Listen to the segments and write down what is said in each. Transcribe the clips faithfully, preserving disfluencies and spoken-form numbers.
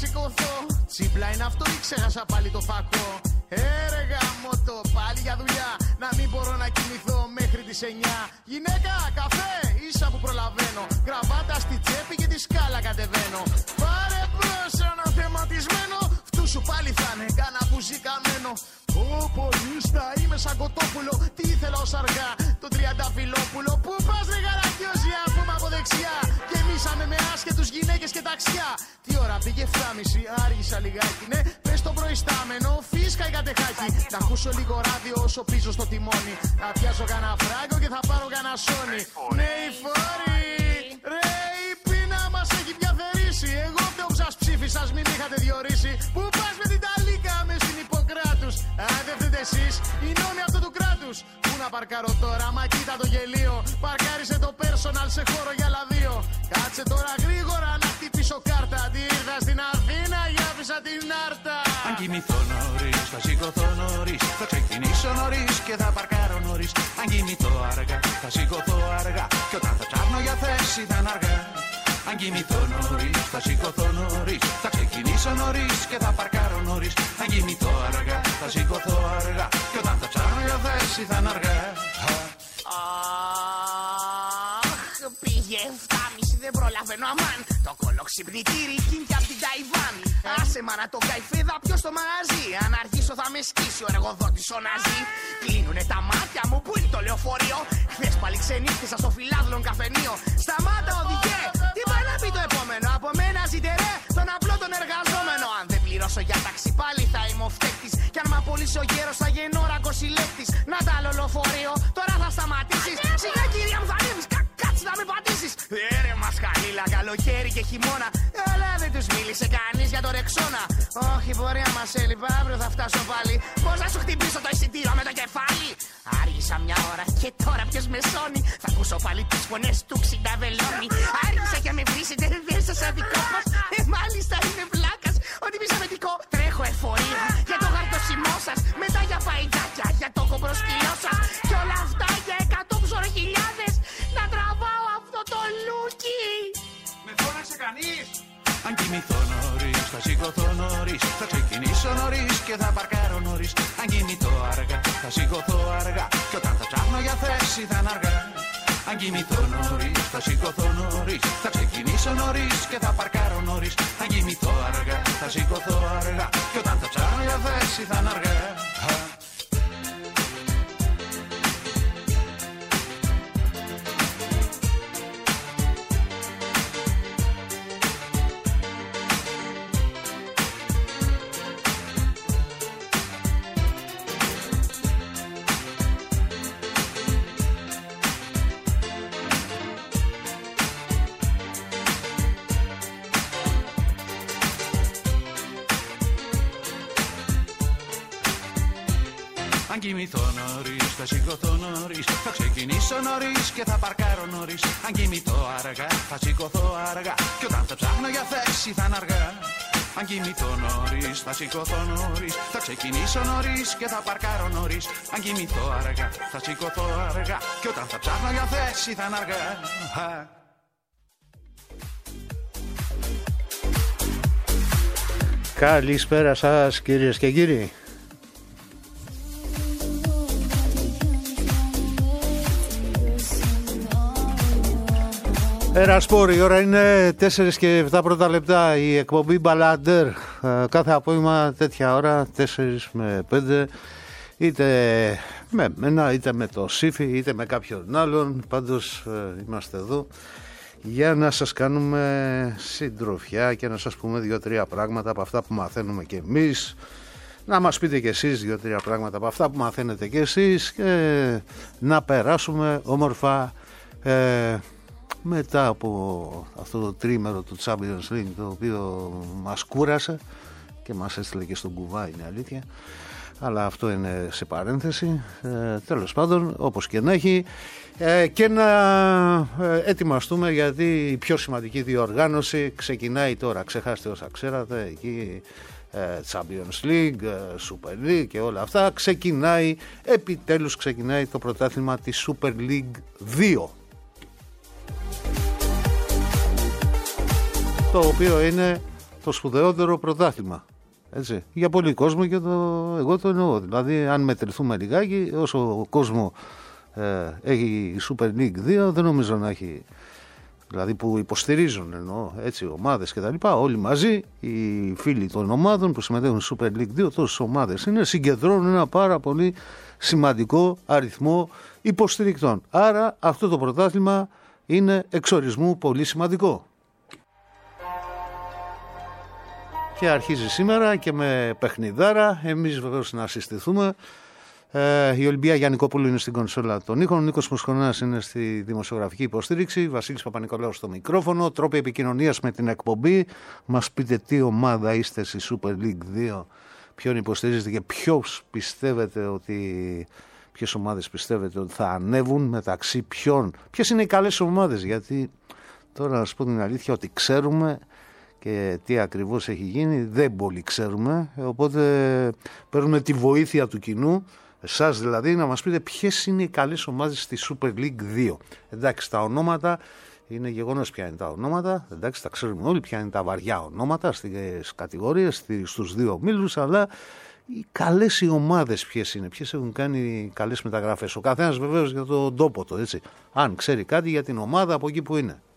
σηκωθώ. Τσίπλα είναι αυτό ή ξέχασα πάλι το φακό. Έρεγα μότο πάλι για δουλειά. Να μην μπορώ να κοιμηθώ μέχρι τις εννιά. Γυναίκα, καφέ, ίσα που προλαβαίνω. Γραβάτα στη τσέπη και τη σκάλα κατεβαίνω. Πάρε μπρος ένα θεματισμένο. Φτού σου πάλι θα είναι κάνα μπουζί καμένο. Ω πολίστα είμαι σαν κοτόπουλο. Τι ήθελα ως αργά το τριανταφυλόπουλο. Πού πας ρε γαρακιόζη αφού είμαι από δεξιά. Γεμίσαμε με άσχετους γυναίκες και ταξιά. Τι ώρα πήγε εφτάμιση, άργησα λιγάκι. Ναι, πες το προϊστάμενο, φίσκα η κατεχάκι. Να ακούσω λίγο ράδιο όσο πίσω στο τιμόνι. Να πιάσω κανένα φράγκο και θα πάρω κανένα σόνι. Ναι η φόρη, ρε η πείνα μας έχει πια θερήσει. Εγώ φταίω που σας ψήφισα, μην με είχατε διορίσει. Πού πας με την ταλίκα με στην Ιπποκράτους. Αν δεν φταίτε εσείς, οι νόμοι αυτού του κράτους. Πού να παρκάρω τώρα, μα κοίτα το γελίο. Παρκάρισε το personal σε χώρο για άλλα δύο. Κάτσε τώρα γρήγορα να χτυπήσω κάρτα. Τι ήρθα στην Αθήνα για άφησα την Άρτα. Αν κοιμηθώ νωρίς, θα σηκωθώ νωρίς. Θα ξεκινήσω νωρίς και θα παρκάρω νωρίς. Αν κοιμηθώ αργά, θα σηκωθώ αργά. Και όταν θα ψάχνω για θέση θα είναι αργά. Αν κοιμηθώ νωρίς, θα σηκωθώ νωρίς. Θα ξεκινήσω νωρίς και θα παρκάρω νωρίς. Αν κοιμηθώ αργά, θα σηκωθώ αργά. Και όταν θα ψάχνω για θέση θα είναι αργά. Αχ, πήγε εφτάμιση, δεν προλαβαίνω αμάν. Το κολοξυπνητήρι κίνηκε απ' την Ταϊβάν. Άσε μα να το καηφίδα ποιος στο μαγαζί. Αν αργήσω θα με σκίσει ο εργοδότης ο Ναζί. Κλείνουνε τα μάτια μου, πού είναι το λεωφορείο. Χθες πάλι ξενύχτησα στο φιλάδλον καφενείο. Σταμάτα οδηγέ, τι πάει να πει το επόμενο. Από μένα ζητερέ τον απλό τον εργαζόμενο. Αν δεν πληρώσω για ταξί πάλι θα είμαι ο φταίκτης. Κι αν μ' απολύσει ο γέρος θα γεννώ ρακοσυλλέκτης. Να τα άλλο λεωφορείο, τώρα θα σταματήσεις. Σιγά κυρία μου θα ανέβεις, κα, κάτσε να με πατήσεις. Έρε μασχαλίλα, καλοκαίρι και χειμώνα. Αλλά δεν τους μίλησε κανείς για το ρεξόνα. Όχι μπορεί να μας έλειπα, αύριο θα φτάσω πάλι. Πώς να σου χτυπήσω το εισιτήριο με το κεφάλι. Άργησα μια ώρα και τώρα ποιος με σώνει. Θα ακούσω πάλι τις φωνές του ξυνταβελώνει. Άργησα και με βρίσετε, δεν σας αδικό μας. Ε, μάλιστα είμαι βλάκας, ότι μισαμετικό. Τρέχω εφορία για το γαρτοσιμό σας. Μετά για παϊτάκια, για το κομπροσκυλό σας. Κι όλα αυτά για εκατό ψωροχιλιάδες. Να τραβάω αυτό το λούκι. Με φώναξε κανείς. Αν κοιμηθώ νωρίς, θα σηκωθώ νωρίς. Θα ξεκινήσω νωρίς και θα παρκάρω νωρίς. Αν κοιμηθώ αργά, θα σηκωθώ αργά. Και όταν θα ψάχνω για θέση θα είναι αργά. Αν κοιμηθώ νωρίς, θα σηκωθώ νωρίς. Θα ξεκινήσω νωρίς και θα παρκάρω νωρίς. Αν κοιμηθώ αργά, θα σηκωθώ αργά. Και όταν θα ψάχνω για θέση θα είναι αργά. Αν κοιμηθώ νωρίς, θα σηκωθώ νωρίς. Θα ξεκινήσω νωρίς και θα παρκάρω νωρίς. Αν κοιμηθώ αργά, θα σηκωθώ αργά. Και όταν θα ψάχνω για θέση θα είναι αργά. Αν κοιμηθώ νωρίς, θα σηκωθώ νωρίς. Θα ξεκινήσω νωρίς και θα παρκάρω νωρίς. Αν κοιμηθώ αργά, θα σηκωθώ αργά. Και όταν θα ψάχνω για θέση θα είναι αργά. Καλησπέρα σας κυρίες και κύριοι. Ερασπόρ, η ώρα είναι τέσσερα και επτά πρώτα λεπτά. Η εκπομπή Μπαλαντέρ κάθε απόγευμα τέτοια ώρα, τέσσερα με πέντε. Είτε με μένα, είτε με το Σύφη, είτε με κάποιον άλλον. Πάντως είμαστε εδώ για να σας κάνουμε συντροφιά και να σας πούμε δύο-τρία πράγματα από αυτά που μαθαίνουμε και εμείς. Να μας πείτε και εσείς δύο-τρία πράγματα από αυτά που μαθαίνετε και εσείς και να περάσουμε όμορφα ε, μετά από αυτό το τρίμερο του Champions League, το οποίο μας κούρασε και μας έστειλε και στον κουβά, είναι αλήθεια, αλλά αυτό είναι σε παρένθεση. Ε, τέλος πάντων, όπως και να έχει, ε, και να ε, ετοιμαστούμε, γιατί η πιο σημαντική διοργάνωση ξεκινάει τώρα. Ξεχάστε όσα ξέρατε εκεί, ε, Champions League, ε, Super League και όλα αυτά. Ξεκινάει, επιτέλους ξεκινάει το πρωτάθλημα της Super League δύο, το οποίο είναι το σπουδαιότερο πρωτάθλημα. Έτσι. Για πολύ κόσμο και το, εγώ το εννοώ. Δηλαδή, αν μετρηθούμε λιγάκι, όσο κόσμο ε, έχει η Super League δύο, δεν νομίζω να έχει. Δηλαδή που υποστηρίζουν εννοώ, έτσι, ομάδες και τα λοιπά, όλοι μαζί, οι φίλοι των ομάδων που συμμετέχουν στη Super League δύο, τόσες ομάδες είναι, συγκεντρώνουν ένα πάρα πολύ σημαντικό αριθμό υποστηρικτών. Άρα αυτό το πρωτάθλημα είναι εξορισμού πολύ σημαντικό. Και αρχίζει σήμερα και με παιχνιδάρα, εμείς βεβαίως να συστηθούμε. Ε, η Ολυμπία Γιαννικόπουλου είναι στην κονσόλα των ήχων, ο Νίκος Μοσχονάς είναι στη δημοσιογραφική υποστήριξη, Βασίλης Παπα-Νικολάου στο μικρόφωνο, τρόποι επικοινωνίας με την εκπομπή. Μας πείτε τι ομάδα είστε στη Super League δύο, ποιον υποστηρίζετε και ποιος πιστεύετε ότι, ποιες ομάδες πιστεύετε ότι θα ανέβουν, μεταξύ ποιον, ποιες είναι οι καλές ομάδες, γιατί τώρα να σας πω την αλήθεια ότι ξέρουμε και τι ακριβώς έχει γίνει δεν πολύ ξέρουμε, οπότε παίρνουμε τη βοήθεια του κοινού, εσάς δηλαδή, να μας πείτε ποιες είναι οι καλές ομάδες στη Super League δύο. Εντάξει, τα ονόματα είναι γεγονός ποια είναι τα ονόματα, εντάξει, τα ξέρουμε όλοι ποια είναι τα βαριά ονόματα στις κατηγορίες, στους δύο ομίλους, αλλά οι καλές οι ομάδες ποιες είναι, ποιες έχουν κάνει καλές μεταγραφές. Ο καθένας βεβαίως για τον τόπο του, έτσι, αν ξέρει κάτι για την ομάδα από εκεί που είναι.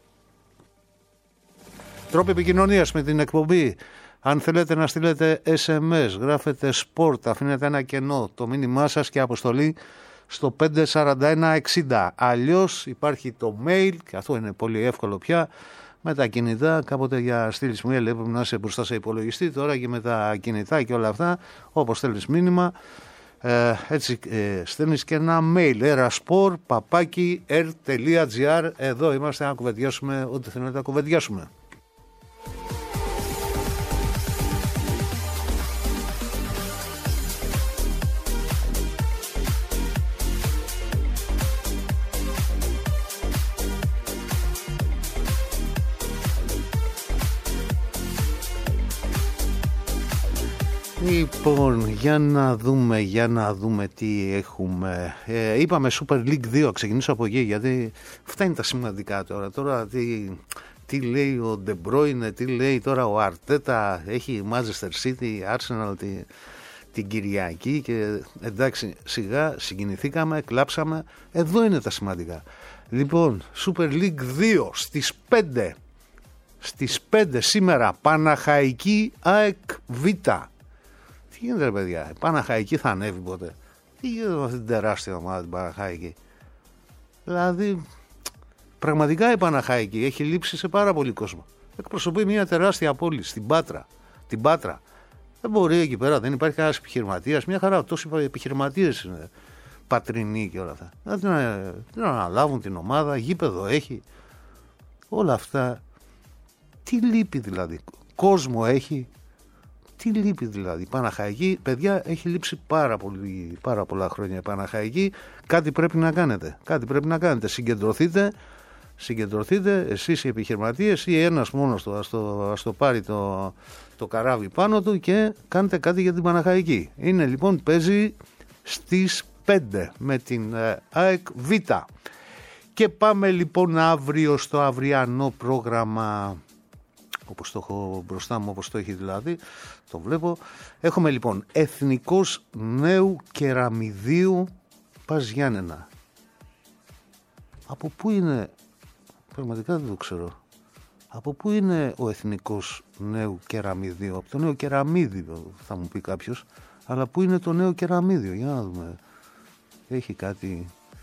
Τρόποι επικοινωνίας με την εκπομπή. Αν θέλετε να στείλετε ες εμ ες, γράφετε sport, αφήνετε ένα κενό, το μήνυμά σας και αποστολή στο πέντε τέσσερα ένα εξήντα. Αλλιώς υπάρχει το mail, και αυτό είναι πολύ εύκολο πια, με τα κινητά. Κάποτε για στείλεις mail έπρεπε να είσαι μπροστά σε υπολογιστή, τώρα και με τα κινητά και όλα αυτά, όπως θέλεις μήνυμα, ε, έτσι ε, στέλνεις και ένα mail, erasport παπάκι ερ τελεία τζι άρ. Εδώ είμαστε να κουβεντιάσουμε ό,τι θέλετε να κουβεντιάσουμε. Λοιπόν, για να δούμε, για να δούμε τι έχουμε. Ε, είπαμε Super League δύο, ξεκινήσω από εκεί, γιατί αυτά είναι τα σημαντικά τώρα. Τώρα τι, τι λέει ο De Bruyne, τι λέει τώρα ο Αρτέτα, έχει Manchester City, Arsenal τη, την Κυριακή και εντάξει, σιγά συγκινηθήκαμε, κλάψαμε. Εδώ είναι τα σημαντικά. Λοιπόν, Super League δύο στις πέντε, στις πέντε σήμερα, Παναχαϊκή ΑΕΚ Β. Τι γίνεται ρε παιδιά, η Παναχαϊκή θα ανέβει ποτέ? Τι γίνεται με αυτή την τεράστια ομάδα την Παναχαϊκή? Δηλαδή, πραγματικά η Παναχαϊκή έχει λείψει σε πάρα πολύ κόσμο. Εκπροσωπεί μια τεράστια πόλη στην Πάτρα. Την Πάτρα. Δεν μπορεί εκεί πέρα, δεν υπάρχει κανένας επιχειρηματίας. Μια χαρά, τόσοι επιχειρηματίες είναι πατρινοί και όλα αυτά. Να την, την αναλάβουν την ομάδα, γήπεδο έχει. Όλα αυτά. Τι λείπει δηλαδή? Κόσμο έχει. Τι λείπει δηλαδή? Η Παναχαϊκή, παιδιά, έχει λείψει πάρα, πολύ, πάρα πολλά χρόνια η Παναχαϊκή. Κάτι πρέπει να κάνετε. Κάτι πρέπει να κάνετε. Συγκεντρωθείτε, συγκεντρωθείτε εσείς οι επιχειρηματίες ή ένας μόνος του, ας το, ας το πάρει το, το καράβι πάνω του και κάντε κάτι για την Παναχαϊκή. Είναι λοιπόν, παίζει στις πέντε με την ε, ΑΕΚ Β. Και πάμε λοιπόν αύριο στο αυριανό πρόγραμμα, όπως το έχω μπροστά μου, όπως το έχει δηλαδή, το βλέπω. Έχουμε λοιπόν Εθνικός Νέου Κεραμιδίου Πας Γιάννενα. Από πού είναι, πραγματικά δεν το ξέρω, από πού είναι ο Εθνικός Νέου Κεραμιδίου? Από το Νέο Κεραμίδιο θα μου πει κάποιος, αλλά πού είναι το Νέο Κεραμίδιο? Για να δούμε, έχει κάτι,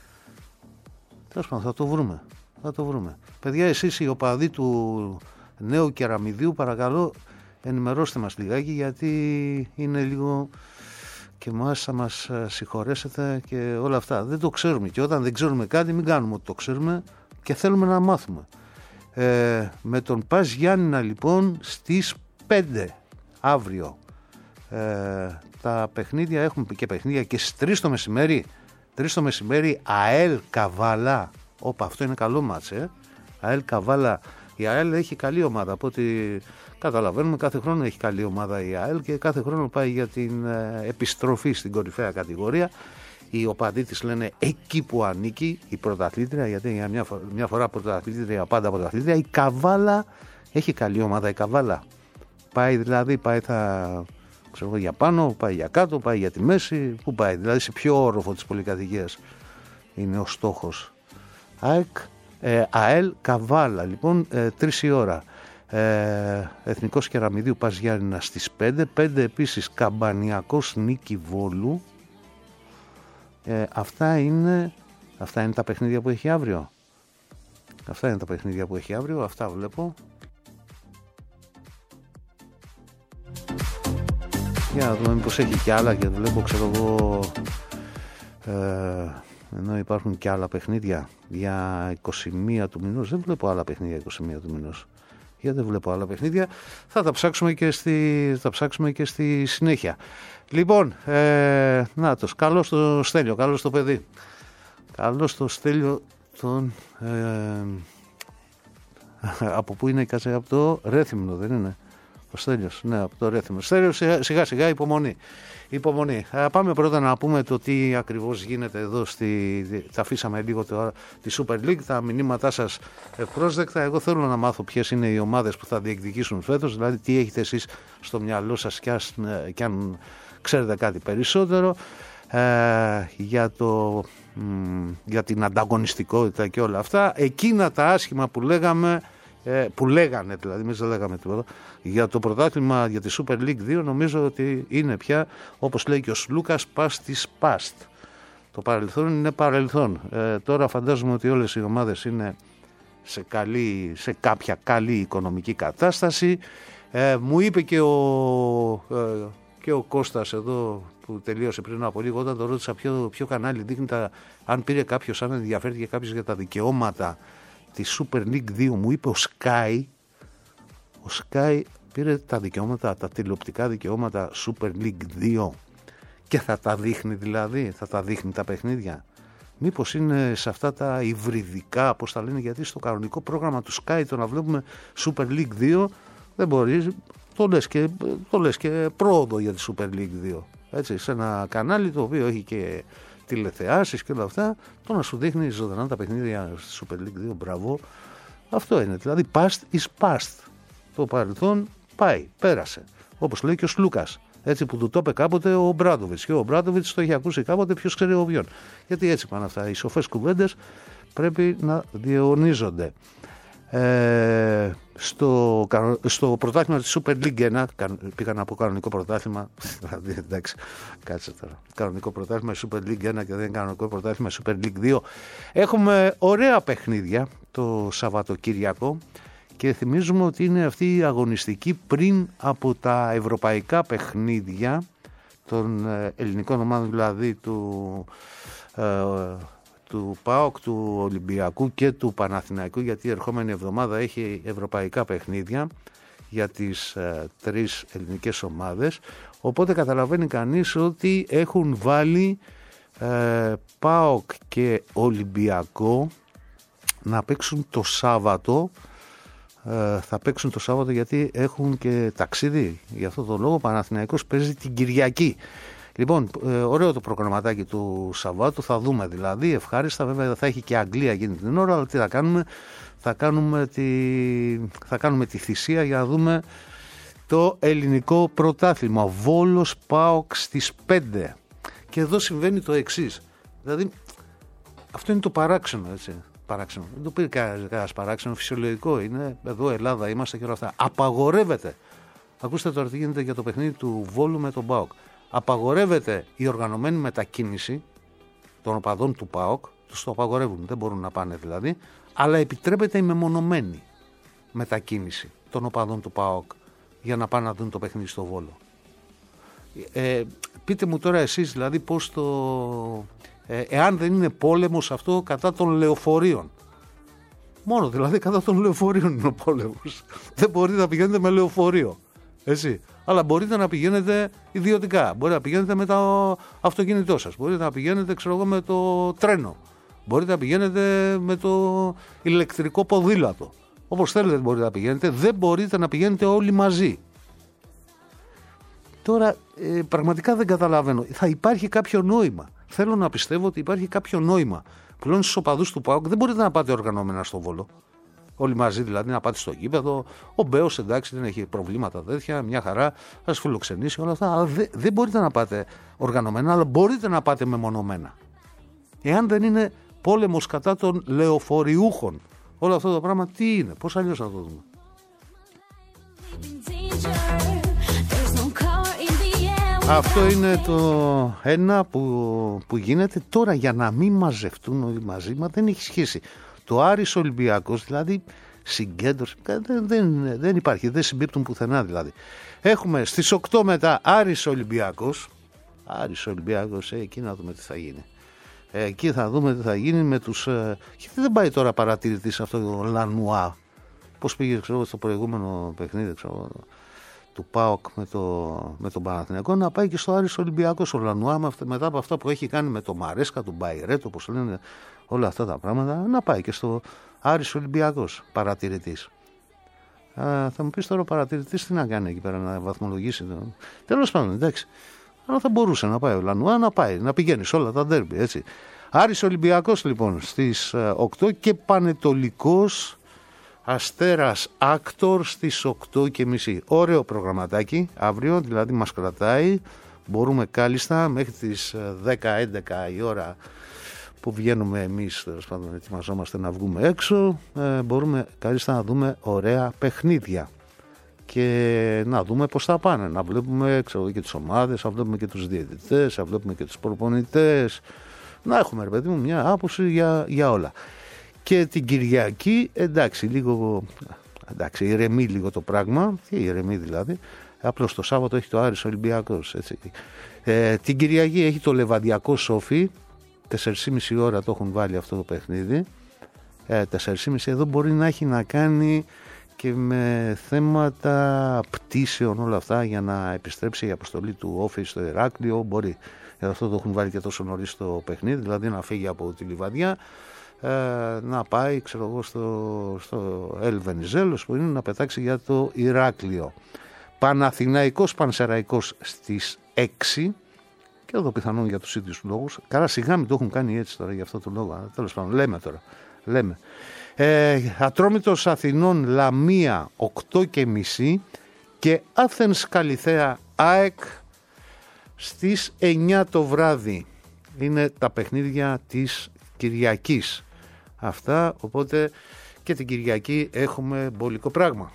τέλος πάντων θα το βρούμε, θα το βρούμε. Παιδιά, εσείς οι οπαδοί του Νέου Κεραμιδίου, παρακαλώ ενημερώστε μας λιγάκι, γιατί είναι λίγο και εμάς θα μας συγχωρέσετε και όλα αυτά. Δεν το ξέρουμε και όταν δεν ξέρουμε κάτι μην κάνουμε ότι το ξέρουμε και θέλουμε να μάθουμε. Ε, με τον Πας Γιάννηνα λοιπόν στις πέντε αύριο. Ε, τα παιχνίδια έχουμε και παιχνίδια και στις τρεις το μεσημέρι. τρεις το μεσημέρι ΑΕΛ Καβάλα. Όπα, αυτό είναι καλό μάτς, ε. ΑΕΛ Καβάλα. Η ΑΕΛ έχει καλή ομάδα, από ό,τι καταλαβαίνουμε κάθε χρόνο έχει καλή ομάδα η ΑΕΛ και κάθε χρόνο πάει για την ε, επιστροφή στην κορυφαία κατηγορία. Οι οπαδοί της λένε εκεί που ανήκει η πρωταθλήτρια, γιατί για μια, φορά, μια φορά πρωταθλήτρια, πάντα πρωταθλήτρια. Η Καβάλα έχει καλή ομάδα, η Καβάλα. πάει δηλαδή, πάει θα, ξέρω, για πάνω, πάει για κάτω, πάει για τη μέση, πού πάει, δηλαδή σε ποιο όροφο της πολυκατοικίας είναι ο στόχος. ΑΕΚ, ε, ΑΕΛ Καβάλα, λοιπόν, ε, τρεις η ώρα. Ε, Εθνικός Κεραμιδίου Πας Γιάννηνα στις πέντε, πέντε επίσης Καμπανιακός Νίκη Βόλου. ε, αυτά, είναι, αυτά είναι τα παιχνίδια που έχει αύριο. Αυτά είναι τα παιχνίδια που έχει αύριο, αυτά βλέπω. Για να δούμε μήπως έχει κι άλλα, γιατί βλέπω, ξέρω εγώ, ε, ενώ υπάρχουν κι άλλα παιχνίδια για είκοσι μία του μηνός. Δεν βλέπω άλλα παιχνίδια είκοσι μία του μηνός. Γιατί δεν βλέπω άλλα παιχνίδια. Θα τα ψάξουμε και στη, θα ψάξουμε και στη συνέχεια. Λοιπόν, ε, νάτος, καλώς το Στέλιο, καλώς το παιδί. Καλώς το Στέλιο τον... Ε, από πού είναι, κάτσε, από το Ρέθυμνο, δεν είναι? Ο Στέλιος, ναι, από το Ρέθυμνο. Στέλιο, σιγά σιγά, υπομονή. Υπομονή. Α, πάμε πρώτα να πούμε το τι ακριβώς γίνεται εδώ. Στη... Τα αφήσαμε λίγο τώρα τη Super League, τα μηνύματά σας ευπρόσδεκτα. Εγώ θέλω να μάθω ποιες είναι οι ομάδες που θα διεκδικήσουν φέτος, δηλαδή τι έχετε εσείς στο μυαλό σας και, ας, και αν ξέρετε κάτι περισσότερο ε, για, το, μ, για την ανταγωνιστικότητα και όλα αυτά. Εκείνα τα άσχημα που λέγαμε, που λέγανε δηλαδή, εμείς δεν λέγαμε τίποτα, για το πρωτάθλημα, για τη Super League δύο, νομίζω ότι είναι πια, όπως λέει και ο Σλούκας, past is past. Το παρελθόν είναι παρελθόν. Ε, τώρα φαντάζομαι ότι όλες οι ομάδες είναι σε, καλή, σε κάποια καλή οικονομική κατάσταση. Ε, μου είπε και ο, ε, και ο Κώστας εδώ που τελείωσε πριν από λίγο, όταν το ρώτησα ποιο, ποιο κανάλι δείχνει τα, αν πήρε κάποιος, αν ενδιαφέρθηκε κάποιος για τα δικαιώματα τη Super League δύο, μου είπε ο Sky, ο Sky πήρε τα δικαιώματα, τα τηλεοπτικά δικαιώματα Super League δύο και θα τα δείχνει, δηλαδή θα τα δείχνει τα παιχνίδια. Μήπως είναι σε αυτά τα υβριδικά, πώς τα λένε, γιατί στο κανονικό πρόγραμμα του Sky το να βλέπουμε Super League δύο δεν μπορεί, το λες και, το λες και πρόοδο για τη Super League δύο, έτσι, σε ένα κανάλι το οποίο έχει και τηλεθεάσεις και όλα αυτά, το να σου δείχνει ζωντανά τα παιχνίδια στη Super League δύο, μπράβο. Αυτό είναι, δηλαδή past is past. Το παρελθόν πάει, πέρασε. Όπως λέει και ο Σλούκας, έτσι που του το είπε κάποτε ο Μπράντοβιτς, και ο Μπράντοβιτς το είχε ακούσει κάποτε, ποιος ξέρει ο ποιον. Γιατί έτσι πάνε αυτά, οι σοφές κουβέντες πρέπει να διαιωνίζονται. Ε, στο, στο πρωτάθλημα της Super League ένα, πήγα να πω κανονικό πρωτάθλημα, δηλαδή εντάξει, κάτσε τώρα, κανονικό πρωτάθλημα Super League ένα και δεν κανονικό πρωτάθλημα Super League δύο, έχουμε ωραία παιχνίδια το Σαββατοκύριακο και θυμίζουμε ότι είναι αυτή η αγωνιστική πριν από τα ευρωπαϊκά παιχνίδια των ελληνικών ομάδων, δηλαδή του ε, του ΠΑΟΚ, του Ολυμπιακού και του Παναθηναϊκού, γιατί η ερχόμενη εβδομάδα έχει ευρωπαϊκά παιχνίδια για τις ε, τρεις ελληνικές ομάδες, οπότε καταλαβαίνει κανείς ότι έχουν βάλει ε, ΠΑΟΚ και Ολυμπιακό να παίξουν το Σάββατο. ε, θα παίξουν το Σάββατο γιατί έχουν και ταξίδι, γι' αυτό το λόγο ο Παναθηναϊκός παίζει την Κυριακή. Λοιπόν, ε, ωραίο το προγραμματάκι του Σαββάτου, θα δούμε δηλαδή, ευχάριστα, βέβαια θα έχει και Αγγλία εκείνη την ώρα, αλλά τι θα κάνουμε, θα κάνουμε τη, θα κάνουμε τη θυσία για να δούμε το ελληνικό πρωτάθλημα, Βόλος ΠΑΟΚ στις πέντε. Και εδώ συμβαίνει το εξής, δηλαδή αυτό είναι το παράξενο, έτσι, παράξενο, δεν το πήρε κανένας παράξενο, φυσιολογικό είναι, εδώ Ελλάδα είμαστε και όλα αυτά, απαγορεύεται, ακούστε τώρα τι γίνεται για το παιχνίδι του Βόλου με τον ΠΑΟΚ. Απαγορεύεται η οργανωμένη μετακίνηση των οπαδών του ΠΑΟΚ, τους το απαγορεύουν, δεν μπορούν να πάνε δηλαδή, αλλά επιτρέπεται η μεμονωμένη μετακίνηση των οπαδών του ΠΑΟΚ για να πάνε να δουν το παιχνίδι στο Βόλο. Ε, πείτε μου τώρα εσείς δηλαδή πώς το... Ε, εάν δεν είναι πόλεμος αυτό κατά των λεωφορείων. Μόνο δηλαδή κατά των λεωφορείων είναι ο πόλεμος. Δεν μπορείτε να πηγαίνετε με λεωφορείο. Έτσι. Αλλά μπορείτε να πηγαίνετε ιδιωτικά. Μπορείτε να πηγαίνετε με το αυτοκίνητό σας. Μπορείτε να πηγαίνετε, ξέρω εγώ, με το τρένο. Μπορείτε να πηγαίνετε με το ηλεκτρικό ποδήλατο. Όπως θέλετε μπορείτε να πηγαίνετε. Δεν μπορείτε να πηγαίνετε όλοι μαζί. Τώρα ε, πραγματικά δεν καταλαβαίνω. Θα υπάρχει κάποιο νόημα. Θέλω να πιστεύω ότι υπάρχει κάποιο νόημα. Πλέον στους οπαδούς του ΠΑΟΚ δεν μπορείτε να πάτε οργανωμένα στο Βόλο. Όλοι μαζί δηλαδή να πάτε στο γήπεδο. Ο Μπέος εντάξει δεν έχει προβλήματα τέτοια, μια χαρά, θα σας φιλοξενήσει όλα αυτά. Αλλά δεν, δεν μπορείτε να πάτε οργανωμένα, αλλά μπορείτε να πάτε μεμονωμένα. Εάν δεν είναι πόλεμος κατά των λεωφοριούχων, όλο αυτό το πράγμα τι είναι, πώς αλλιώς θα το δούμε. Αυτό είναι το ένα που, που γίνεται τώρα για να μην μαζευτούν όλοι μαζί, μα δεν έχει σχέση. Το Άρης Ολυμπιακός δηλαδή συγκέντρωση δεν, δεν, δεν υπάρχει, δεν συμπίπτουν πουθενά δηλαδή. Έχουμε στις οκτώ μετά Άρης Ολυμπιακός, Άρης Ολυμπιακός, ε, εκεί να δούμε τι θα γίνει. Ε, εκεί θα δούμε τι θα γίνει με τους... Ε, γιατί δεν πάει τώρα παρατηρητής αυτό το Λανουά, πώς πήγε ξέρω, στο προηγούμενο παιχνίδι ξέρω, του ΠΑΟΚ με, το, με τον Παναθηναϊκό, να πάει και στο Άρης Ολυμπιακός ο Λανουά μετά από αυτά που έχει κάνει με το Μαρέσκα, τον Μπαϊρέτο, όπως λένε όλα αυτά τα πράγματα, να πάει και στο Άρης Ολυμπιακός παρατηρητής. Α, θα μου πεις τώρα ο παρατηρητής τι να κάνει εκεί πέρα, να βαθμολογήσει. Το... Τέλος πάντων, εντάξει. Αλλά θα μπορούσε να πάει ο Λανουά, να πάει, να πηγαίνει σε όλα τα ντέρμπι, έτσι. Άρης Ολυμπιακός λοιπόν στις οκτώ και Πανετολικός Αστέρας Άκτορ στις οκτώ και μισή. Ωραίο προγραμματάκι αύριο, δηλαδή μας κρατάει. Μπορούμε κάλλιστα μέχρι τις δέκα έντεκα η ώρα που βγαίνουμε εμείς, τέλος πάντων ετοιμαζόμαστε να βγούμε έξω, ε, μπορούμε κάλλιστα να δούμε ωραία παιχνίδια και να δούμε πώς θα πάνε, να βλέπουμε ξέρω, και τις ομάδες, να βλέπουμε και τους διαιτητές, να βλέπουμε και τους προπονητές, να έχουμε ρε παιδί μου μια άποψη για, για όλα. Και την Κυριακή, εντάξει, λίγο, εντάξει, ηρεμεί λίγο το πράγμα, τι ηρεμεί δηλαδή, απλώς το Σάββατο έχει το Άρης Ολυμπιακός, έτσι. Ε, την Κυριακή έχει το Λεβαδιακό Σόφι, τέσσερις και μισή ώρα το έχουν βάλει αυτό το παιχνίδι, ε, τέσσερις και μισή εδώ μπορεί να έχει να κάνει και με θέματα πτήσεων όλα αυτά για να επιστρέψει η αποστολή του Όφη στο Ηράκλειο, μπορεί, ε, αυτό το έχουν βάλει και τόσο νωρίς το παιχνίδι, δηλαδή να φύγει από τη Λιβαδιά, Ε, να πάει ξέρω εγώ στο, στο Ελ Βενιζέλος που είναι να πετάξει για το Ηράκλειο. Παναθηναϊκός Πανσεραϊκός στις έξι και εδώ πιθανόν για τους ίδιους λόγους, καλά σιγά μην το έχουν κάνει έτσι τώρα για αυτό το λόγο, τέλος πάντων λέμε τώρα λέμε. Ε, Ατρόμητος Αθηνών Λαμία οκτώ και μισή και Άθενς Καλιθέα ΑΕΚ στις εννιά το βράδυ. Είναι τα παιχνίδια της Κυριακής αυτά, οπότε και την Κυριακή έχουμε μπολικό πράγμα.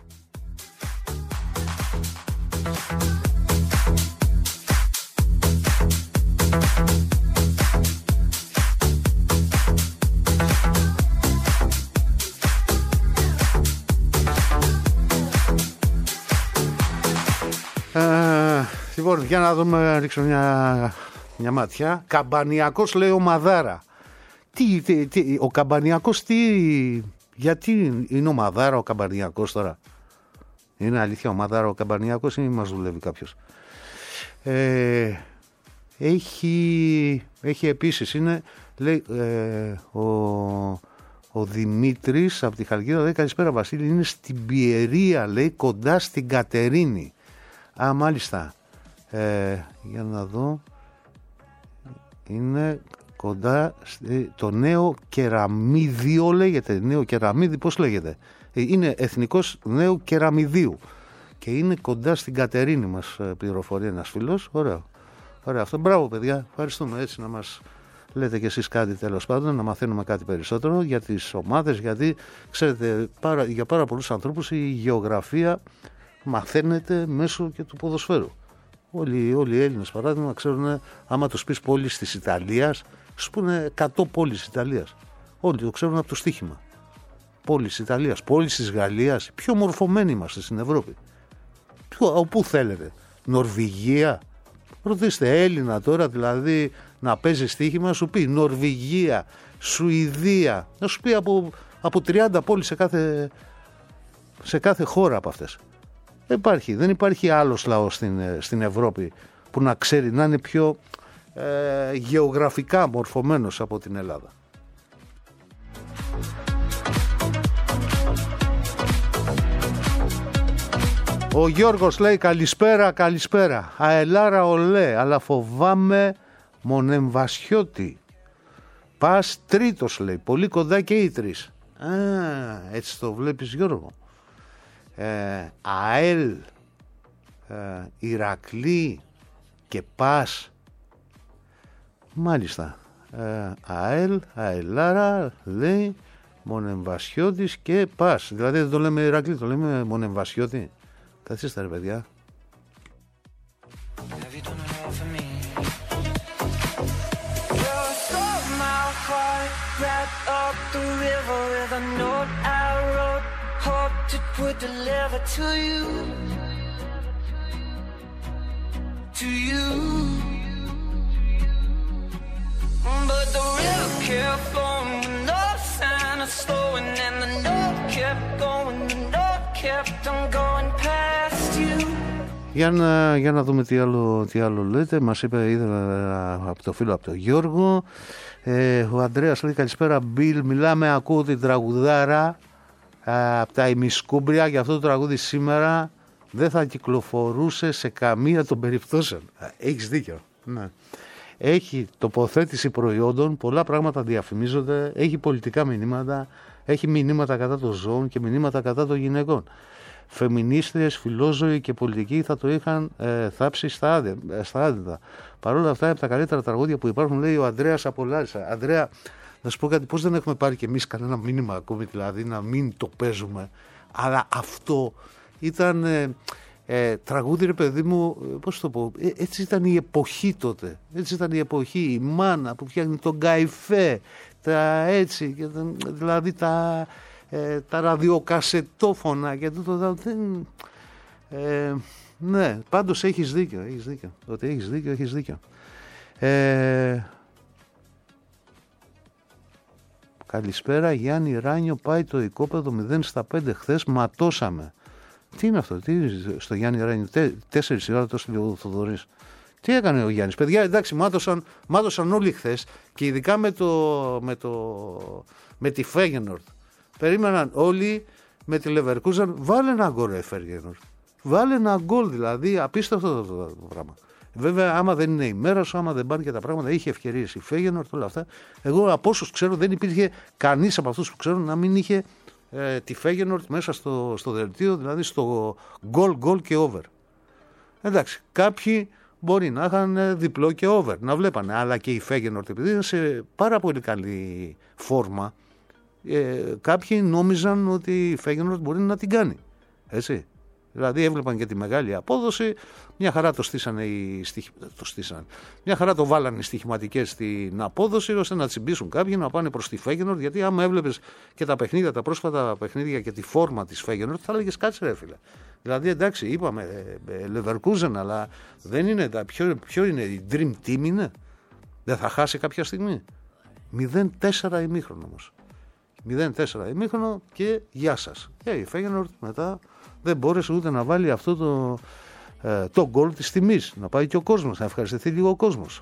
Ε, λοιπόν, για να δούμε, ρίξω μια, μια μάτια. Καμπανιακός λέει ο Μαδάρα. Τι, τι, τι, ο Καμπανιακός τι, γιατί είναι ο Μαδάρα ο Καμπανιακός τώρα? Είναι αλήθεια ο Μαδάρα ο Καμπανιακός ή μας δουλεύει κάποιος? Ε, έχει, έχει επίσης, είναι, λέει, ε, ο, ο Δημήτρης από τη Χαλκίδα, λέει καλησπέρα Βασίλη, είναι στην Πιερία, λέει κοντά στην Κατερίνη. Α, μάλιστα. Ε, για να δω. Είναι κοντά το Νέο Κεραμίδιο λέγεται. Νέο Κεραμίδι πώς λέγεται? Είναι εθνικός Νέου Κεραμιδίου και είναι κοντά στην Κατερίνη, μας πληροφορεί ένας φίλος. Ωραίο. Ωραία αυτό. Μπράβο παιδιά. Ευχαριστούμε έτσι να μας λέτε κι εσείς κάτι τέλος πάντων, να μαθαίνουμε κάτι περισσότερο για τις ομάδες, γιατί ξέρετε πάρα, για πάρα πολλούς ανθρώπους η γεωγραφία μαθαίνεται μέσω και του ποδοσφαίρου. Όλοι, όλοι οι Έλληνες παράδειγμα ξέρουν, άμα τους πεις πόλεις της Ιταλίας, σου πούνε εκατό πόλεις της Ιταλίας. Όλοι το ξέρουν από το στοίχημα. Πόλεις της Ιταλίας, πόλεις της Γαλλίας, πιο μορφωμένοι είμαστε στην Ευρώπη. Ποιο, όπου θέλετε, Νορβηγία. Ρωτήστε Έλληνα τώρα, δηλαδή να παίζει στοίχημα, σου πει Νορβηγία, Σουηδία, να σου πει από, από τριάντα πόλεις σε κάθε, σε κάθε χώρα από αυτές. Δεν υπάρχει, δεν υπάρχει άλλος λαός στην, στην Ευρώπη που να ξέρει, να είναι πιο ε, γεωγραφικά μορφωμένος από την Ελλάδα. Ο Γιώργος λέει καλησπέρα, καλησπέρα. Αελάρα ολέ, αλλά φοβάμαι Μονεμβασιώτη. Πας τρίτος λέει, πολύ κοντά και οι τρεις. Α, έτσι το βλέπεις, Γιώργο. Ε, ΑΕΛ, ε, Ηρακλή και ΠΑΣ. Μάλιστα. Ε, ΑΕΛ, ΑΕΛάρα, λέει Μονεμβασιώτης και ΠΑΣ. Δηλαδή δεν το λέμε Ηρακλή, το λέμε Μονεμβασιώτη. Καθίστε ρε παιδιά. But the river kept flowing, no sign of slowing, and the note kept going, the note kept on going past you. Για να, για να δούμε τι άλλο, τι άλλο λέτε. Μας είπε, είδα από το φίλο, από τον Γιώργο. Ε, ο Ανδρέας λέει καλησπέρα Μπιλ, μιλάμε, ακούω την τραγουδάρα ε, από τα ημισκούμπρια, για αυτό το τραγούδι σήμερα δεν θα κυκλοφορούσε σε καμία των περιπτώσεων. Έχεις δίκιο. Ναι. Έχει τοποθέτηση προϊόντων, πολλά πράγματα διαφημίζονται, έχει πολιτικά μηνύματα, έχει μηνύματα κατά των ζώων και μηνύματα κατά των γυναικών. Φεμινίστριες, φιλόζωοι και πολιτικοί θα το είχαν ε, θάψει στα άδυτα. Παρ' όλα αυτά, από τα καλύτερα τραγούδια που υπάρχουν, λέει ο Ανδρέας από Λάρισα. Ανδρέα, να σου πω κάτι, πώς δεν έχουμε πάρει κι εμείς κανένα μήνυμα ακόμη, δηλαδή να μην το παίζουμε. Αλλά αυτό ήταν ε, ε, τραγούδι, ρε παιδί μου, πώς το πω, ε, έτσι ήταν η εποχή τότε. Έτσι ήταν η εποχή, η μάνα που φτιάχνει τον καϊφέ, τα έτσι, και, δηλαδή τα... Ε, τα ραδιοκασετόφωνα και τούτο δεν... Ε, ναι, πάντως έχεις δίκιο, έχεις δίκιο. Ότι έχεις δίκιο, έχεις δίκιο. Ε, καλησπέρα, Γιάννη Ράνιο, πάει το οικόπεδο μηδέν στα πέντε χθες, ματώσαμε. Τι είναι αυτό, τι στο Γιάννη Ράνιο, τε, τέσσερις η ώρα τόσο λίγο ο Θοδωρής. Τι έκανε ο Γιάννης, παιδιά, εντάξει, μάτωσαν, μάτωσαν όλοι χθες και ειδικά με, το, με, το, με τη Φέγενορντ. Περίμεναν όλοι με τη Leverkusen, βάλε ένα γκολ ρε Φέγενορντ. Βάλε ένα γκολ, δηλαδή απίστευτο αυτό το, το, το πράγμα. Βέβαια, άμα δεν είναι η μέρα σου, άμα δεν πάνε και τα πράγματα, είχε ευκαιρίες η Φέγενορντ, όλα αυτά. Εγώ από όσους ξέρω, δεν υπήρχε κανείς από αυτούς που ξέρω να μην είχε ε, τη Φέγενορντ μέσα στο, στο δελτίο, δηλαδή στο γκολ, γκολ και over. Εντάξει, κάποιοι μπορεί να είχαν διπλό και over, να βλέπανε, αλλά και η Φέγενορντ, επειδή είναι σε πάρα πολύ καλή φόρμα. Ε, κάποιοι νόμιζαν ότι η Φέγενορντ μπορεί να την κάνει. Έτσι. Δηλαδή έβλεπαν και τη μεγάλη απόδοση, μια χαρά το στήσανε οι στοιχ... το στήσανε. Μια χαρά το βάλανε οι στοιχηματικές στην απόδοση, ώστε να τσιμπήσουν κάποιοι να πάνε προς τη Φέγενορντ. Γιατί άμα έβλεπες και τα παιχνίδια, τα πρόσφατα παιχνίδια και τη φόρμα της Φέγενορντ, θα έλεγες κάτσε ρε φίλε. Δηλαδή εντάξει, είπαμε Leverkusen, αλλά δεν είναι. Ποιο, ποιο είναι, η Dream Team είναι. Δεν θα χάσει κάποια στιγμή. μηδέν τέσσερα ημίχρονο όμως. μηδέν τέσσερα ημίχρονο και γεια σας. Και η Φέγενορντ μετά δεν μπόρεσε ούτε να βάλει αυτό το, ε, το γκολ της τιμής. Να πάει και ο κόσμος, να ευχαριστηθεί λίγο ο κόσμος.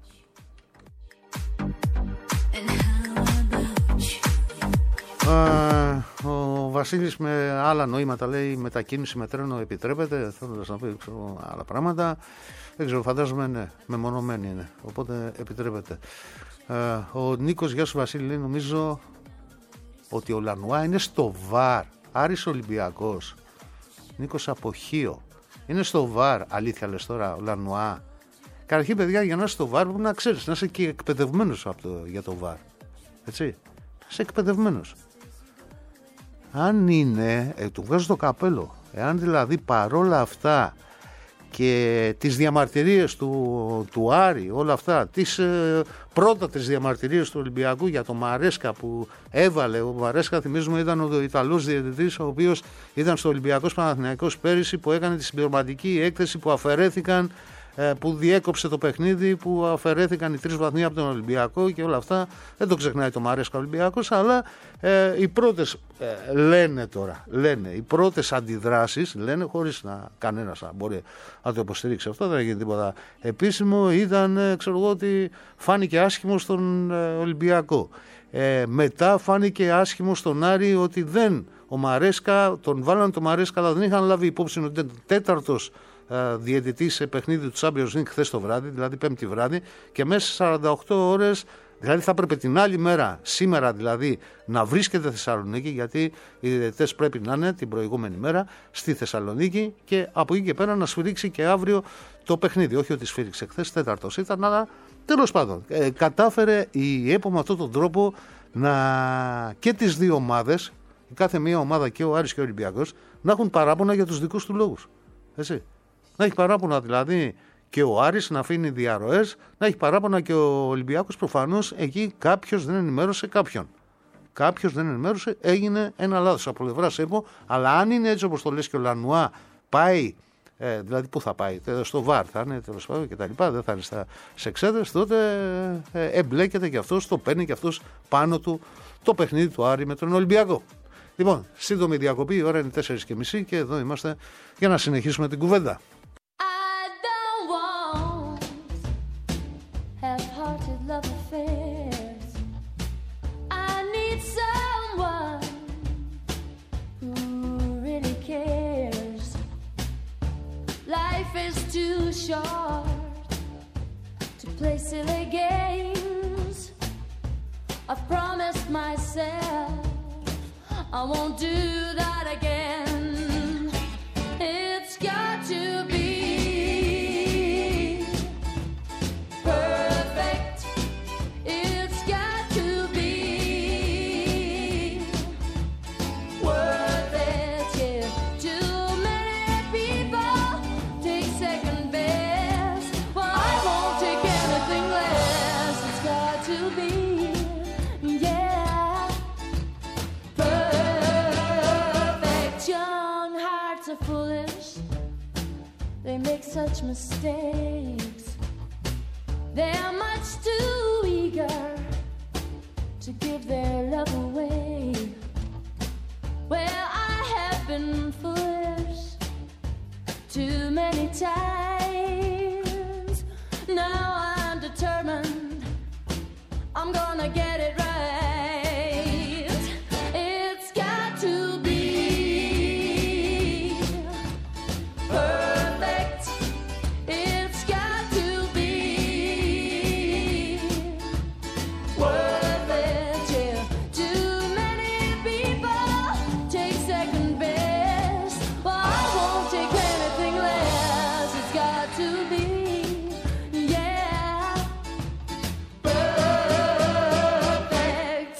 Uh, ο Βασίλης με άλλα νοήματα λέει μετακίνηση με τρένο επιτρέπεται, θέλοντας να πει ξέρω, άλλα πράγματα. Δεν ξέρω, φαντάζομαι ναι, μεμονωμένη είναι, οπότε επιτρέπεται. Uh, ο Νίκος, γεια σου Βασίλη, λέει νομίζω ότι ο Λανουά είναι στο βαρ. Άρης Ολυμπιακός. Νίκος από Χίο. Είναι στο βαρ. Αλήθεια λες τώρα ο Λανουά. Καταρχήν παιδιά, για να είσαι στο βαρ πρέπει να ξέρεις, να είσαι και εκπαιδευμένος από το, για το βαρ. Έτσι. Να είσαι εκπαιδευμένος. Αν είναι, ε, του βγάζω το καπέλο. Εάν δηλαδή παρόλα αυτά και τις διαμαρτυρίες του, του Άρη, όλα αυτά, τις ε, πρώτατες διαμαρτυρίες του Ολυμπιακού για το Μαρέσκα που έβαλε, ο Μαρέσκα θυμίζουμε ήταν ο Ιταλός διαιτητής, ο οποίος ήταν στο Ολυμπιακός Παναθηναϊκός πέρυσι, που έκανε τη συμπληρωματική έκθεση που αφαιρέθηκαν, ε, που διέκοψε το παιχνίδι, που αφαιρέθηκαν οι τρεις βαθμοί από τον Ολυμπιακό και όλα αυτά. Δεν το ξεχνάει το Μαρέσκα Ολυμπιακός, αλλά ε, οι πρώτες ε, λένε τώρα, λένε, οι πρώτες αντιδράσεις, λένε χωρίς να κανένας να μπορεί να το υποστηρίξει αυτό, δεν έγινε τίποτα επίσημο, ήταν, ε, ξέρω εγώ, ότι φάνηκε άσχημο στον ε, Ολυμπιακό. Ε, μετά φάνηκε άσχημο στον Άρη ότι δεν, ο Μαρέσκα, τον βάλανε το Μαρέσκα, αλλά δεν είχαν λάβει υπόψη ότι ήταν τέταρτος διαιτητή σε παιχνίδι του Champions League χθες το βράδυ, δηλαδή πέμπτη βράδυ, και μέσα σε σαράντα οκτώ ώρες Δηλαδή θα έπρεπε την άλλη μέρα, σήμερα δηλαδή, να βρίσκεται Θεσσαλονίκη, γιατί οι διαιτητές πρέπει να είναι την προηγούμενη μέρα στη Θεσσαλονίκη και από εκεί και πέρα να σφυρίξει και αύριο το παιχνίδι. Όχι ότι σφύριξε χθες, τέταρτος ήταν, αλλά τέλος πάντων. Ε, κατάφερε η ΕΠΟ με αυτόν τον τρόπο να και τις δύο ομάδες, κάθε μία ομάδα και ο Άρης και ο Ολυμπιακός, να έχουν παράπονα για τους δικούς του λόγους. Έτσι. Να έχει παράπονα δηλαδή και ο Άρης να αφήνει διαρροές, να έχει παράπονα και ο Ολυμπιακός, προφανώς εκεί κάποιος δεν ενημέρωσε κάποιον. Κάποιος δεν ενημέρωσε, έγινε ένα λάθος από πλευράς ΕΠΟ, αλλά αν είναι έτσι όπως το λες και ο Λανουά, πάει, ε, δηλαδή πού θα πάει, στο ΒΑΡ θα είναι τέλος πάντων και τα λοιπά, δεν θα είναι στα, σε εξέδρες, τότε ε, εμπλέκεται και αυτός, το παίρνει και αυτός πάνω του το παιχνίδι του Άρη με τον Ολυμπιακό. Λοιπόν, σύντομη διακοπή, η ώρα είναι τέσσερις και μισή και εδώ είμαστε για να συνεχίσουμε την κουβέντα. Love affairs. I need someone who really cares. Life is too short to play silly games. I've promised myself I won't do that again. It's got to be they make such mistakes. They're much too eager to give their love away. Well, I have been foolish too many times. Now I'm determined I'm gonna get it right. It's got to be perfect. It's got to be worth it. Yeah. Too many people take second best. Well, I won't take anything less. It's got to be, yeah, perfect.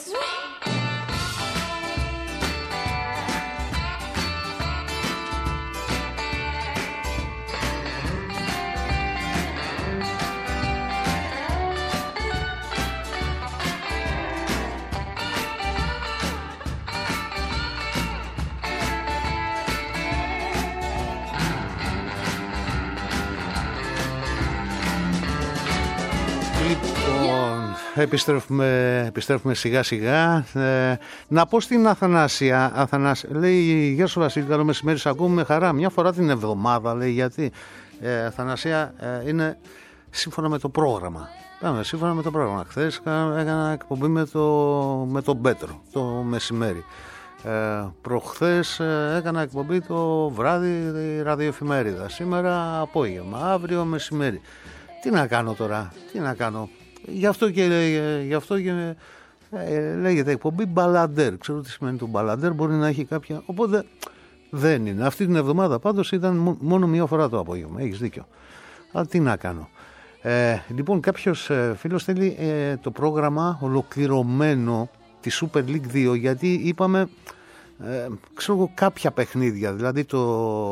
Λοιπόν, επιστρέφουμε, επιστρέφουμε σιγά σιγά. Ε, να πω στην Αθανάσια, Αθανάσια λέει, γεια σου Βασίλη, καλό μεσημέρι, σ' ακούμε με χαρά, μια φορά την εβδομάδα, λέει, γιατί ε, Αθανάσια ε, είναι σύμφωνα με το πρόγραμμα. Πάμε, σύμφωνα με το πρόγραμμα. Χθες έκανα εκπομπή με, το, με τον Πέτρο το μεσημέρι. Ε, προχθές ε, έκανα εκπομπή το βράδυ ραδιοεφημερίδα. Σήμερα απόγευμα, αύριο μεσημέρι. Τι να κάνω τώρα, τι να κάνω. Γι' αυτό και, γι αυτό και ε, λέγεται εκπομπή μπαλαντέρ. Ξέρω τι σημαίνει το μπαλαντέρ, μπορεί να έχει κάποια. Οπότε δεν είναι. Αυτή την εβδομάδα πάντως ήταν μόνο μία φορά το απόγευμα. Έχεις δίκιο. Αλλά τι να κάνω. Ε, λοιπόν, κάποιος ε, φίλος θέλει ε, το πρόγραμμα ολοκληρωμένο τη Super League δύο, γιατί είπαμε ε, ξέρω εγώ κάποια παιχνίδια. Δηλαδή το,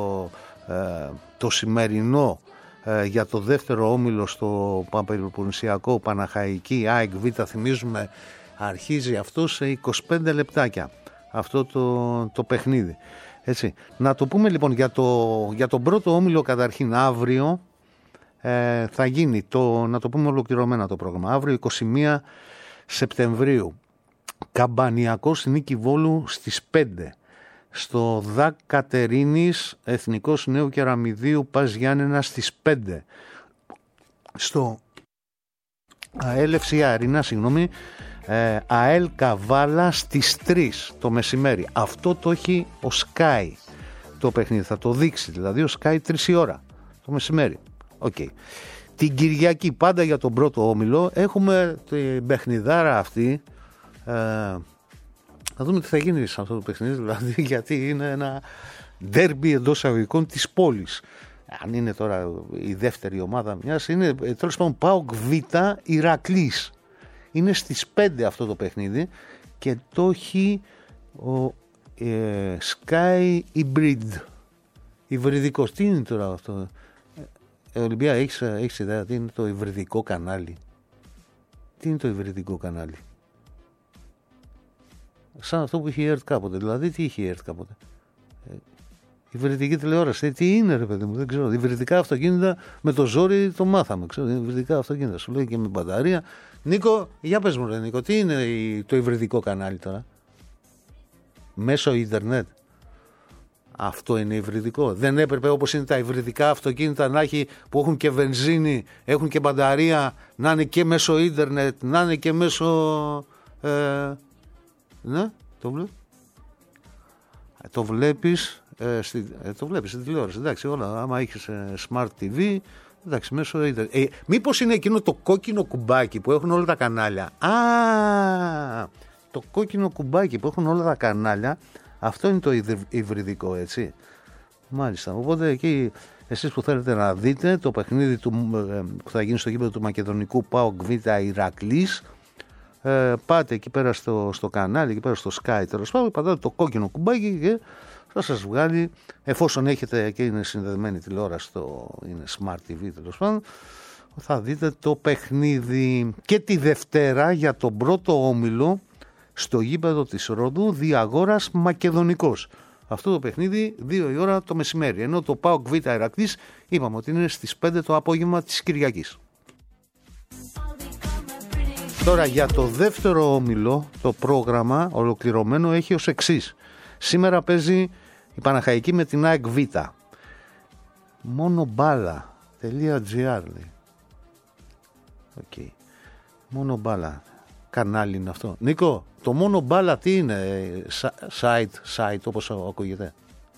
ε, το σημερινό για το δεύτερο όμιλο στο Παπελοποννησιακό Παναχαϊκή ΑΕΚ Β, θυμίζουμε, αρχίζει αυτό σε είκοσι πέντε λεπτάκια αυτό το, το παιχνίδι. Έτσι. Να το πούμε λοιπόν για, το, για τον πρώτο όμιλο, καταρχήν αύριο ε, θα γίνει το, να το πούμε ολοκληρωμένα το πρόγραμμα, αύριο εικοστή πρώτη Σεπτεμβρίου, Καμπανιακός Νίκη Βόλου στις πέντε. Στο ΔΑΚ Κατερίνης, Εθνικός Νέου Κεραμιδίου Πας Γιάννενα στις πέντε. Στο ΑΕΛ Αρίνα, συγγνώμη, ε, ΑΕΛ Καβάλα στις τρεις το μεσημέρι. Αυτό το έχει ο Sky το παιχνίδι, θα το δείξει δηλαδή ο Sky τρεις η ώρα το μεσημέρι. Okay. Την Κυριακή πάντα για τον πρώτο όμιλο έχουμε την παιχνιδάρα αυτή. Ε, να δούμε τι θα γίνει σε αυτό το παιχνίδι, δηλαδή, γιατί είναι ένα ντέρμπι εντός αγωγικών της πόλης. Αν είναι τώρα η δεύτερη ομάδα μιας, είναι τέλος πάντων ΠΑΟΚ Β Ηρακλής. Είναι στις πέντε αυτό το παιχνίδι και το έχει ο ε, Sky Hybrid. Υβριδικός. Τι είναι τώρα αυτό? Ε, Ολυμπία, έχεις, έχεις ιδέα τι είναι το υβριδικό κανάλι? Τι είναι το υβριδικό κανάλι? Σαν αυτό που είχε η ΕΡΤ κάποτε. Δηλαδή τι είχε η ΕΡΤ κάποτε? Ε, υβριδική τηλεόραση. Τι είναι ρε παιδί μου, δεν ξέρω. Υβριδικά αυτοκίνητα με το ζόρι το μάθαμε. Ξέρω. Υβριδικά αυτοκίνητα. Σου λέει και με μπαταρία. Νίκο, για πες μου ρε Νίκο, τι είναι το υβριδικό κανάλι τώρα? Μέσω ίντερνετ. Αυτό είναι υβριδικό. Δεν έπρεπε όπως είναι τα υβριδικά αυτοκίνητα να έχει, που έχουν και βενζίνη, έχουν και μπαταρία, να είναι και μέσω ίντερνετ, να είναι και μέσω... Ε, ναι, το βλέπεις. Το βλέπεις, ε, στη, ε, το βλέπεις στην τηλεόραση. Εντάξει, όλα, άμα έχεις ε, Smart τι βι, εντάξει, μέσω ίντερνετ. Ε, μήπως είναι εκείνο το κόκκινο κουμπάκι που έχουν όλα τα κανάλια? Α, το κόκκινο κουμπάκι που έχουν όλα τα κανάλια. Αυτό είναι το υβριδικό, έτσι. Μάλιστα. Οπότε εκεί εσείς που θέλετε να δείτε το παιχνίδι του, που θα γίνει στο γήπεδο του Μακεδονικού ΠΑΟΚ Β Ηρακλής, ε, πάτε εκεί πέρα στο, στο κανάλι, εκεί πέρα στο Sky, τέλος πάντων, πατάτε το κόκκινο κουμπάκι και θα σας βγάλει, εφόσον έχετε και είναι συνδεδεμένη τηλεόραση, το, είναι Smart τι βι τέλος πάντων, θα δείτε το παιχνίδι. Και τη Δευτέρα για τον πρώτο όμιλο στο γήπεδο της Ρόδου, Διαγόρας Μακεδονικός. Αυτό το παιχνίδι δύο η ώρα το μεσημέρι. Ενώ το ΠΑΟΚ Β Ηρακλής είπαμε ότι είναι στις πέντε το απόγευμα της Κυριακής. Τώρα για το δεύτερο όμιλο το πρόγραμμα ολοκληρωμένο έχει ως εξής. Σήμερα παίζει η Παναχαϊκή με την ΑΕΚ Β. Μόνο μπάλα τελεία τζι άρ λέει. Okay. Μόνο μπάλα. Κανάλι είναι αυτό. Νίκο, το μόνο μπάλα τι είναι? Site, site όπως ακούγεται.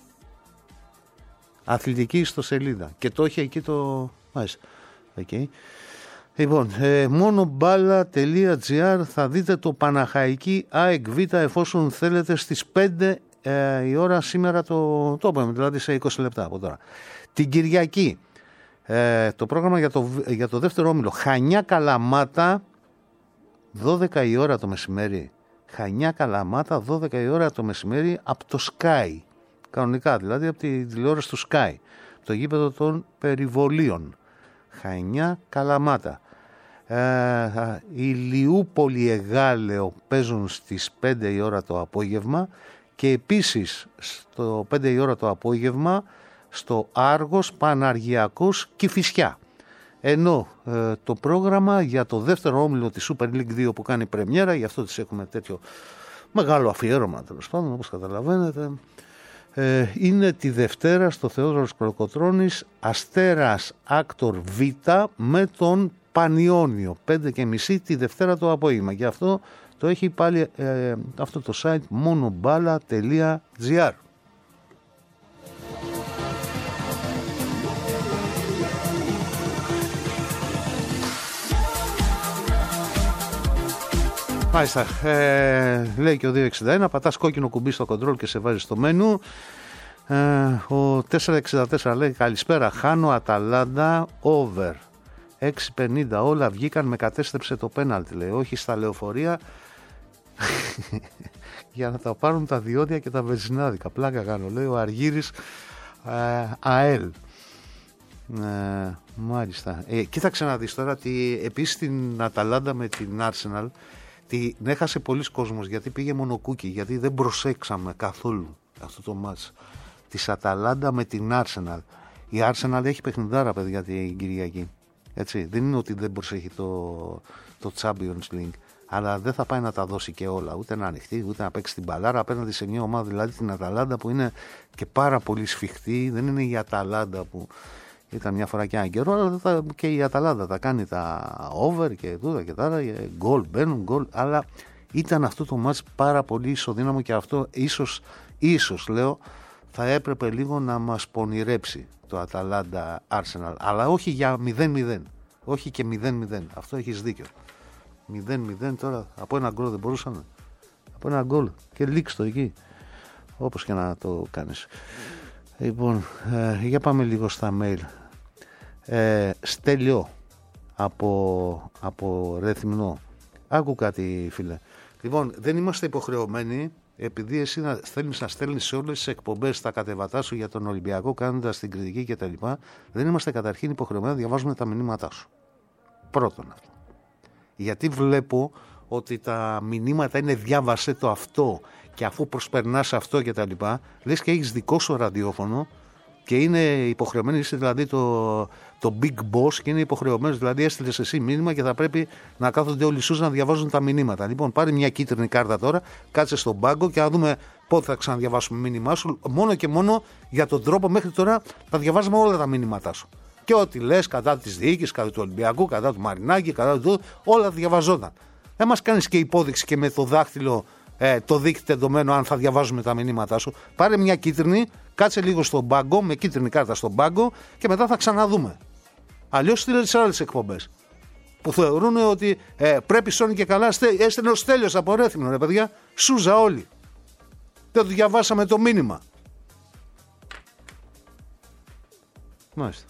Αθλητική ιστοσελίδα. Και το έχει εκεί το... Μάλιστα. Okay. Λοιπόν, ε, μόνο μπάλα τελεία τζι άρ θα δείτε το Παναχαϊκή ΑΕΚ Β εφόσον θέλετε στις πέντε ε, η ώρα σήμερα το, το είπαμε, δηλαδή σε είκοσι λεπτά από τώρα. Την Κυριακή ε, το πρόγραμμα για το, για το δεύτερο όμιλο Χανιά Καλαμάτα δώδεκα η ώρα το μεσημέρι. Χανιά Καλαμάτα δώδεκα η ώρα το μεσημέρι από το Sky. Κανονικά δηλαδή από τη τηλεόραση του Sky. Το γήπεδο των Περιβολίων. Χανιά Καλαμάτα. Ε, Ηλιούπολη Εγάλεο παίζουν στις πέντε η ώρα το απόγευμα και επίσης στο πέντε η ώρα το απόγευμα στο Άργος Παναργιακός Κηφισιά. Ενώ ε, το πρόγραμμα για το δεύτερο όμιλο της Super League δύο που κάνει πρεμιέρα, γι' αυτό της έχουμε τέτοιο μεγάλο αφιέρωμα τέλος πάντων όπως καταλαβαίνετε, ε, είναι τη Δευτέρα στο Θεόδωρος Κολοκοτρώνης Αστέρας Άκτορ Β με τον Πανιόνιο πέντε και μισή τη Δευτέρα το απόγευμα. Γι' αυτό το έχει πάλι ε, αυτό το site μονομπάλα τελεία τζι άρ. Μάλιστα, ε, λέει και ο δύο εξήντα ένα, πατάς κόκκινο κουμπί στο control και σε βάζει στο μενού. Ε, ο τετρακόσια εξήντα τέσσερα λέει καλησπέρα, χάνω Αταλάντα over. έξι πενήντα όλα βγήκαν, με κατέστρεψε το πέναλτι λέει, όχι στα λεωφορεία για να τα πάρουν τα διόδια και τα βενζινάδικα. Πλάκα κάνω, λέει ο Αργύρης ε, ΑΕΛ. Ε, μάλιστα. Ε, κοίταξε να δεις τώρα ότι επίσης την Αταλάντα με την Arsenal την έχασε πολλοί κόσμος γιατί πήγε μονοκούκι, γιατί δεν προσέξαμε καθόλου αυτό το μάτς της Αταλάντα με την Arsenal. Η Arsenal έχει παιχνιδάρα παιδιά την Κυριακή, έτσι, δεν είναι ότι δεν προσέχει το, το Champions League, αλλά δεν θα πάει να τα δώσει και όλα, ούτε να ανοιχτεί ούτε να παίξει την μπαλάρα απέναντι σε μια ομάδα, δηλαδή την Αταλάντα που είναι και πάρα πολύ σφιχτή. Δεν είναι η Αταλάντα που ήταν μια φορά και έναν καιρό, αλλά θα, και η Αταλάντα θα κάνει τα over και τούτα και τα άλλα, γκολ μπαίνουν, γκολ, αλλά ήταν αυτό το μάτς πάρα πολύ ισοδύναμο και αυτό ίσως, ίσως λέω, θα έπρεπε λίγο να μας πονηρέψει το Αταλάντα Arsenal, αλλά όχι για μηδέν μηδέν. Όχι και μηδέν μηδέν. Αυτό έχεις δίκιο. μηδέν μηδέν τώρα. Από ένα γκολ δεν μπορούσαν. Από ένα γκολ. Και λήξ το εκεί. Όπως και να το κάνεις. Λοιπόν, ε, για πάμε λίγο στα mail. Ε, Στέλιο από, από Ρεθυμνό. Άκου κάτι, φίλε. Λοιπόν, δεν είμαστε υποχρεωμένοι, επειδή εσύ να θέλεις να στέλνεις σε όλες τις εκπομπές τα κατεβατά σου για τον Ολυμπιακό, κάνοντας την κριτική κτλ. Δεν είμαστε καταρχήν υποχρεωμένοι να διαβάζουμε τα μηνύματά σου. Πρώτον αυτό. Γιατί βλέπω ότι τα μηνύματα είναι διάβασε το αυτό και αφού προσπερνάς αυτό κτλ. Λες και έχεις δικό σου ραδιόφωνο και είναι υποχρεωμένοι, είσαι δηλαδή το, το big boss και είναι υποχρεωμένος, δηλαδή έστειλες εσύ μήνυμα και θα πρέπει να κάθονται όλοι σου να διαβάζουν τα μηνύματα. Λοιπόν, πάρε μια κίτρινη κάρτα τώρα, κάτσε στον πάγκο και να δούμε πότε θα ξαναδιαβάσουμε μήνυμά σου. Μόνο και μόνο για τον τρόπο μέχρι τώρα θα διαβάζουμε όλα τα μηνύματά σου. Και ό,τι λες κατά της διοίκησης, κατά του Ολυμπιακού, κατά του Μαρινάκη, κατά του. Όλα διαβαζόταν. Δεν μας κάνεις και υπόδειξη και με το δάχτυλο ε, το δείκτη τεντωμένο αν θα διαβάζουμε τα μηνύματά σου. Πάρε μια κίτρινη, κάτσε λίγο στον πάγκο, με κίτρινη κάρτα στον πάγκο και μετά θα ξαναδούμε. Αλλιώς στείλε τις άλλες εκπομπές που θεωρούν ότι ε, πρέπει σώνει και καλά. Έστελνε ο Στέλιος από Ρέθυμνο, ρε παιδιά. Σούζα όλοι. Δεν το διαβάσαμε το μήνυμα. Μάλιστα.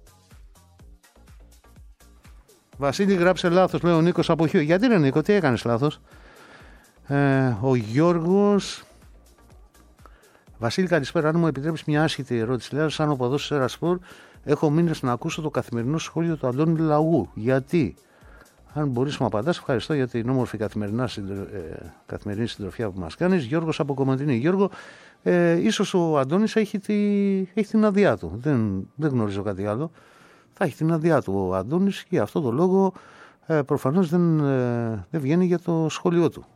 Βασίλη, γράψε λάθος, λέει ο Νίκος από Χιό. Γιατί ρε Νίκο, τι έκανες λάθος? Ε, ο Γιώργος. Βασίλη, καλησπέρα. Αν μου επιτρέπεις μια άσχητη ερώτηση, λέω, σαν οπαδός της Ερασπορ, έχω μήνες να ακούσω το καθημερινό σχόλιο του Αντώνη Λαού. Γιατί? Αν μπορείς να μου απαντάς, ευχαριστώ για την όμορφη καθημερινά συντρο... ε, καθημερινή συντροφιά που μας κάνεις. Γιώργος από Κομματινή. Γιώργο, ε, ίσως ο Αντώνης έχει, τη... έχει την αδειά του. Δεν, δεν γνωρίζω κάτι άλλο. Θα έχει την αδειά του ο Αντώνης και αυτό το λόγο ε, προφανώς δεν, ε, δεν βγαίνει για το σχόλιο του.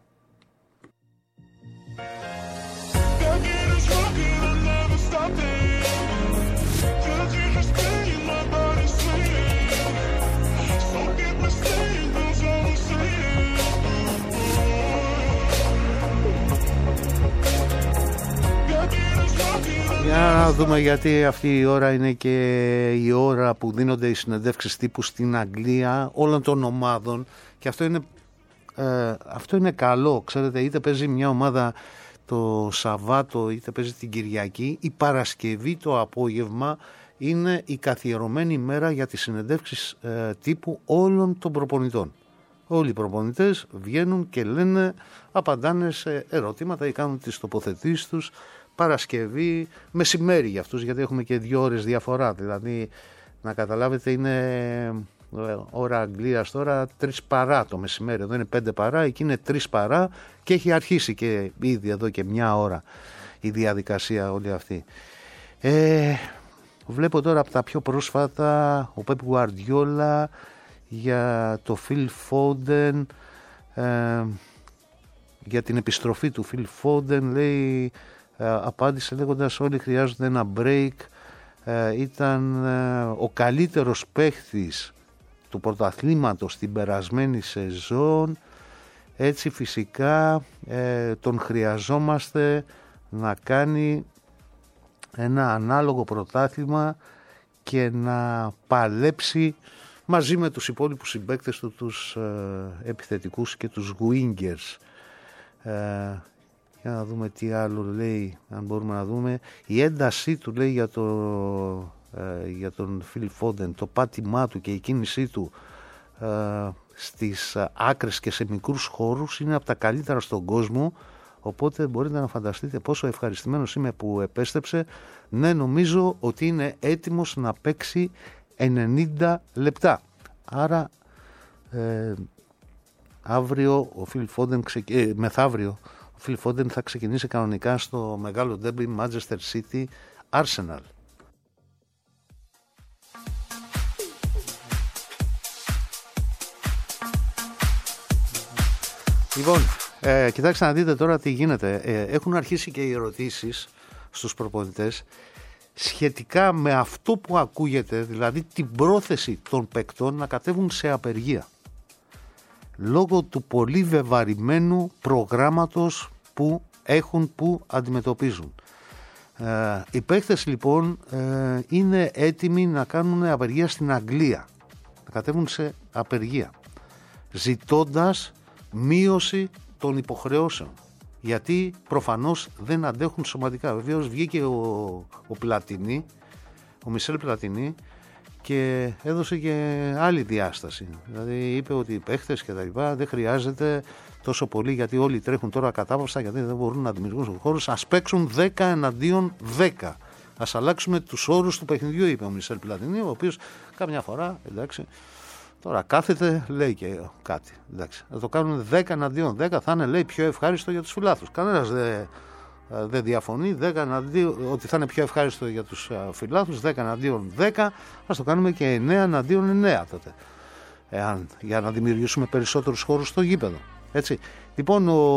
Για να δούμε, γιατί αυτή η ώρα είναι και η ώρα που δίνονται οι συνεντεύξεις τύπου στην Αγγλία όλων των ομάδων και αυτό είναι, ε, αυτό είναι καλό, ξέρετε, είτε παίζει μια ομάδα το Σαββάτο είτε παίζει την Κυριακή, η Παρασκευή το απόγευμα είναι η καθιερωμένη ημέρα για τις συνεντεύξεις ε, τύπου όλων των προπονητών. Όλοι οι προπονητές βγαίνουν και λένε, απαντάνε σε ερωτήματα ή κάνουν τις τοποθετήσεις τους. Παρασκευή, μεσημέρι για αυτούς, γιατί έχουμε και δύο ώρες διαφορά. Δηλαδή, να καταλάβετε, είναι ώρα Αγγλίας τώρα τρεις παρά το μεσημέρι. Εδώ είναι πέντε παρά, εκεί είναι τρεις παρά και έχει αρχίσει και ήδη εδώ και μια ώρα η διαδικασία όλη αυτή. Ε, βλέπω τώρα από τα πιο πρόσφατα ο Πεπ Γουαρντιόλα για το Phil Foden, ε, για την επιστροφή του Phil Foden, λέει. Uh, απάντησε λέγοντας όλοι χρειάζονται ένα break, uh, ήταν uh, ο καλύτερος παίχτης του πρωταθλήματος την περασμένη σεζόν, έτσι φυσικά uh, τον χρειαζόμαστε να κάνει ένα ανάλογο πρωτάθλημα και να παλέψει μαζί με τους υπόλοιπους συμπαίκτες του, τους uh, επιθετικούς και τους wingers. Uh, Για να δούμε τι άλλο λέει, αν μπορούμε να δούμε. Η έντασή του, λέει, για, το, ε, για τον Phil Foden, το πάτημά του και η κίνησή του ε, στις άκρες και σε μικρούς χώρους είναι από τα καλύτερα στον κόσμο, οπότε μπορείτε να φανταστείτε πόσο ευχαριστημένος είμαι που επέστρεψε. Ναι, νομίζω ότι είναι έτοιμος να παίξει ενενήντα λεπτά. Άρα ε, αύριο ο Phil Foden ξεκ... ε, μεθαύριο ο Phil Foden θα ξεκινήσει κανονικά στο μεγάλο ντέρμπι Manchester City Arsenal. Λοιπόν, ε, κοιτάξτε να δείτε τώρα τι γίνεται. Ε, έχουν αρχίσει και οι ερωτήσεις στους προπονητές σχετικά με αυτό που ακούγεται, δηλαδή την πρόθεση των παικτών να κατέβουν σε απεργία λόγω του πολύ βεβαρημένου προγράμματος που έχουν, που αντιμετωπίζουν. Ε, οι παίκτες λοιπόν ε, είναι έτοιμοι να κάνουν απεργία στην Αγγλία. να κατέβουν σε απεργία, ζητώντας μείωση των υποχρεώσεων. Γιατί προφανώς δεν αντέχουν σωματικά. Βεβαίως βγήκε ο, ο Πλατινί, ο Μισελ Πλατινί, και έδωσε και άλλη διάσταση. Δηλαδή είπε ότι οι παίχτες και τα λοιπά δεν χρειάζεται τόσο πολύ, γιατί όλοι τρέχουν τώρα κατάπαυστα, γιατί δεν μπορούν να δημιουργήσουν χώρους. Ας παίξουν δέκα εναντίον δέκα. Ας αλλάξουμε τους όρους του παιχνιδιού, είπε ο Μισελ Πλατινί, ο οποίος καμιά φορά, εντάξει, τώρα κάθεται, λέει και κάτι. Εντάξει. Θα το κάνουν δέκα εναντίον δέκα, θα είναι, λέει, πιο ευχάριστο για τους φιλάθλους. Κανένας δεν δεν διαφωνεί, δέκα εναντίον, ότι θα είναι πιο ευχάριστο για τους φιλάθλους, δέκα εναντίον δέκα, ας το κάνουμε και εννέα εναντίον εννέα τότε. Εάν, για να δημιουργήσουμε περισσότερους χώρους στο γήπεδο. Έτσι. Λοιπόν, ο,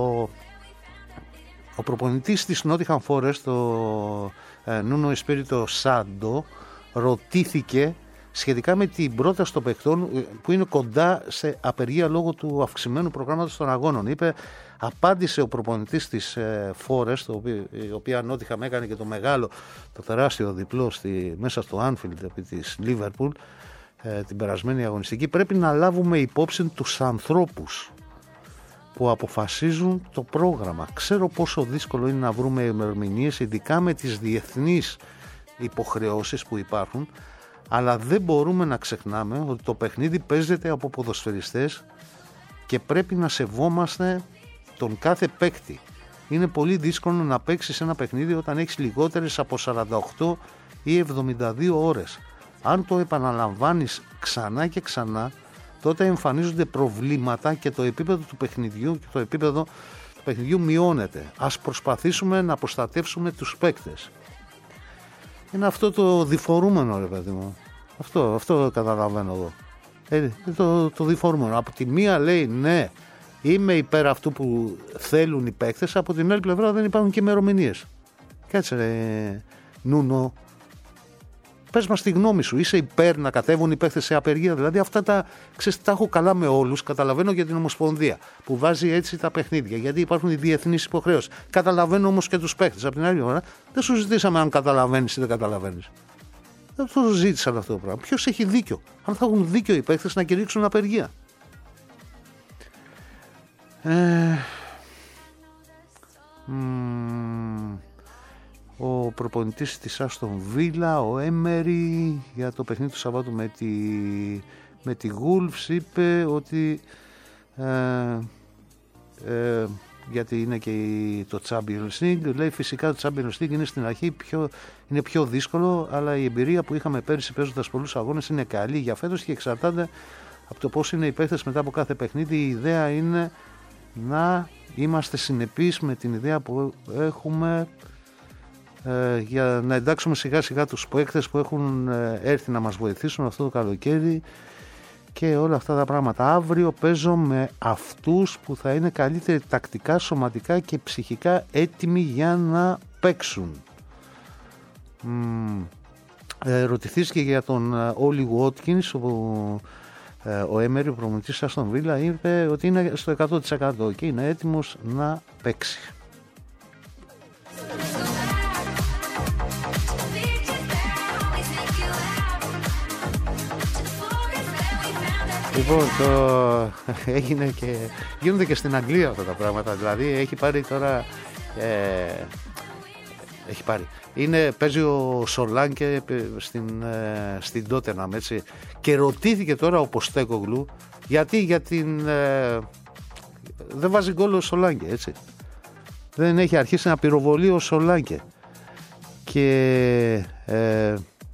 ο προπονητής της Nottingham Forest, ο ε, Νούνο Εσπίριτο Σάντο, ρωτήθηκε σχετικά με την πρόταση των παιχτών που είναι κοντά σε απεργία λόγω του αυξημένου προγράμματος των αγώνων. Είπε, απάντησε ο προπονητής της ε, Forest, η οποία Nottingham έκανε και το μεγάλο, το τεράστιο διπλό στη, μέσα στο Anfield επί της Liverpool ε, την περασμένη αγωνιστική. Πρέπει να λάβουμε υπόψη τους ανθρώπους που αποφασίζουν το πρόγραμμα. Ξέρω πόσο δύσκολο είναι να βρούμε ημερομηνίες, ειδικά με τις διεθνείς υποχρεώσεις που υπάρχουν, αλλά δεν μπορούμε να ξεχνάμε ότι το παιχνίδι παίζεται από ποδοσφαιριστές και πρέπει να σεβόμαστε τον κάθε παίκτη. Είναι πολύ δύσκολο να παίξεις ένα παιχνίδι όταν έχεις λιγότερες από σαράντα οκτώ ή εβδομήντα δύο ώρες. Αν το επαναλαμβάνεις ξανά και ξανά, τότε εμφανίζονται προβλήματα και το επίπεδο του παιχνιδιού και το επίπεδο του παιχνιδιού μειώνεται. Ας προσπαθήσουμε να προστατεύσουμε τους παίκτες. Είναι αυτό το διφορούμενο, ρε παιδί μου. Αυτό, αυτό καταλαβαίνω εγώ. Ε, το, το διφορούμενο. Από τη μία λέει ναι, είμαι υπέρ αυτού που θέλουν οι παίκτες, από την άλλη πλευρά δεν υπάρχουν και ημερομηνίες. Κάτσε ρε Νούνο, πες μας τη γνώμη σου. Είσαι υπέρ να κατέβουν οι παίκτες σε απεργία? Δηλαδή αυτά τα, ξέρεις, τα έχω καλά με όλους. Καταλαβαίνω για την Ομοσπονδία που βάζει έτσι τα παιχνίδια, γιατί υπάρχουν οι διεθνείς υποχρέωσεις. Καταλαβαίνω όμως και τους παίκτες. Από την άλλη ώρα δεν σου ζητήσαμε αν καταλαβαίνεις ή δεν καταλαβαίνεις. Δεν το ζήτησαν αυτό το πράγμα. Ποιος έχει δίκιο? Αν θα έχουν δίκιο οι παίκτες να κηρύξουν απεργία. Ε, μ, ο προπονητής της Άστον Βίλα, ο Έμερι, για το παιχνίδι του Σαββάτου με τη, με τη Wolves, είπε ότι ε, ε, γιατί είναι και το Champions League, λέει φυσικά το Champions League είναι στην αρχή πιο, είναι πιο δύσκολο, αλλά η εμπειρία που είχαμε πέρυσι παίζοντας πολλούς αγώνες είναι καλή για φέτος και εξαρτάται από το πώς είναι οι παίχτες μετά από κάθε παιχνίδι. Η ιδέα είναι να είμαστε συνεπείς με την ιδέα που έχουμε, ε, για να εντάξουμε σιγά σιγά τους παίκτες που έχουν ε, έρθει να μας βοηθήσουν αυτό το καλοκαίρι και όλα αυτά τα πράγματα. Αύριο παίζω με αυτούς που θα είναι καλύτεροι τακτικά, σωματικά και ψυχικά έτοιμοι για να παίξουν. Μ, ε, ρωτηθείς για τον Όλι Βότκινς, ο, ε, ο Έμερι, ο προμηθευτής Άστον Βίλα, είπε ότι είναι στο εκατό τοις εκατό και είναι έτοιμος να παίξει. Λοιπόν, το έγινε και γίνονται και στην Αγγλία αυτά τα πράγματα. Δηλαδή έχει πάρει τώρα ε, έχει πάρει είναι, παίζει ο Σολάνκε στην, ε, στην Τότεναμ, έτσι, και ρωτήθηκε τώρα ο Ποστέκογλου γιατί για την ε, δεν βάζει γκόλ ο Σολάνκε, έτσι, δεν έχει αρχίσει να πυροβολεί ο Σολάνκε και ε,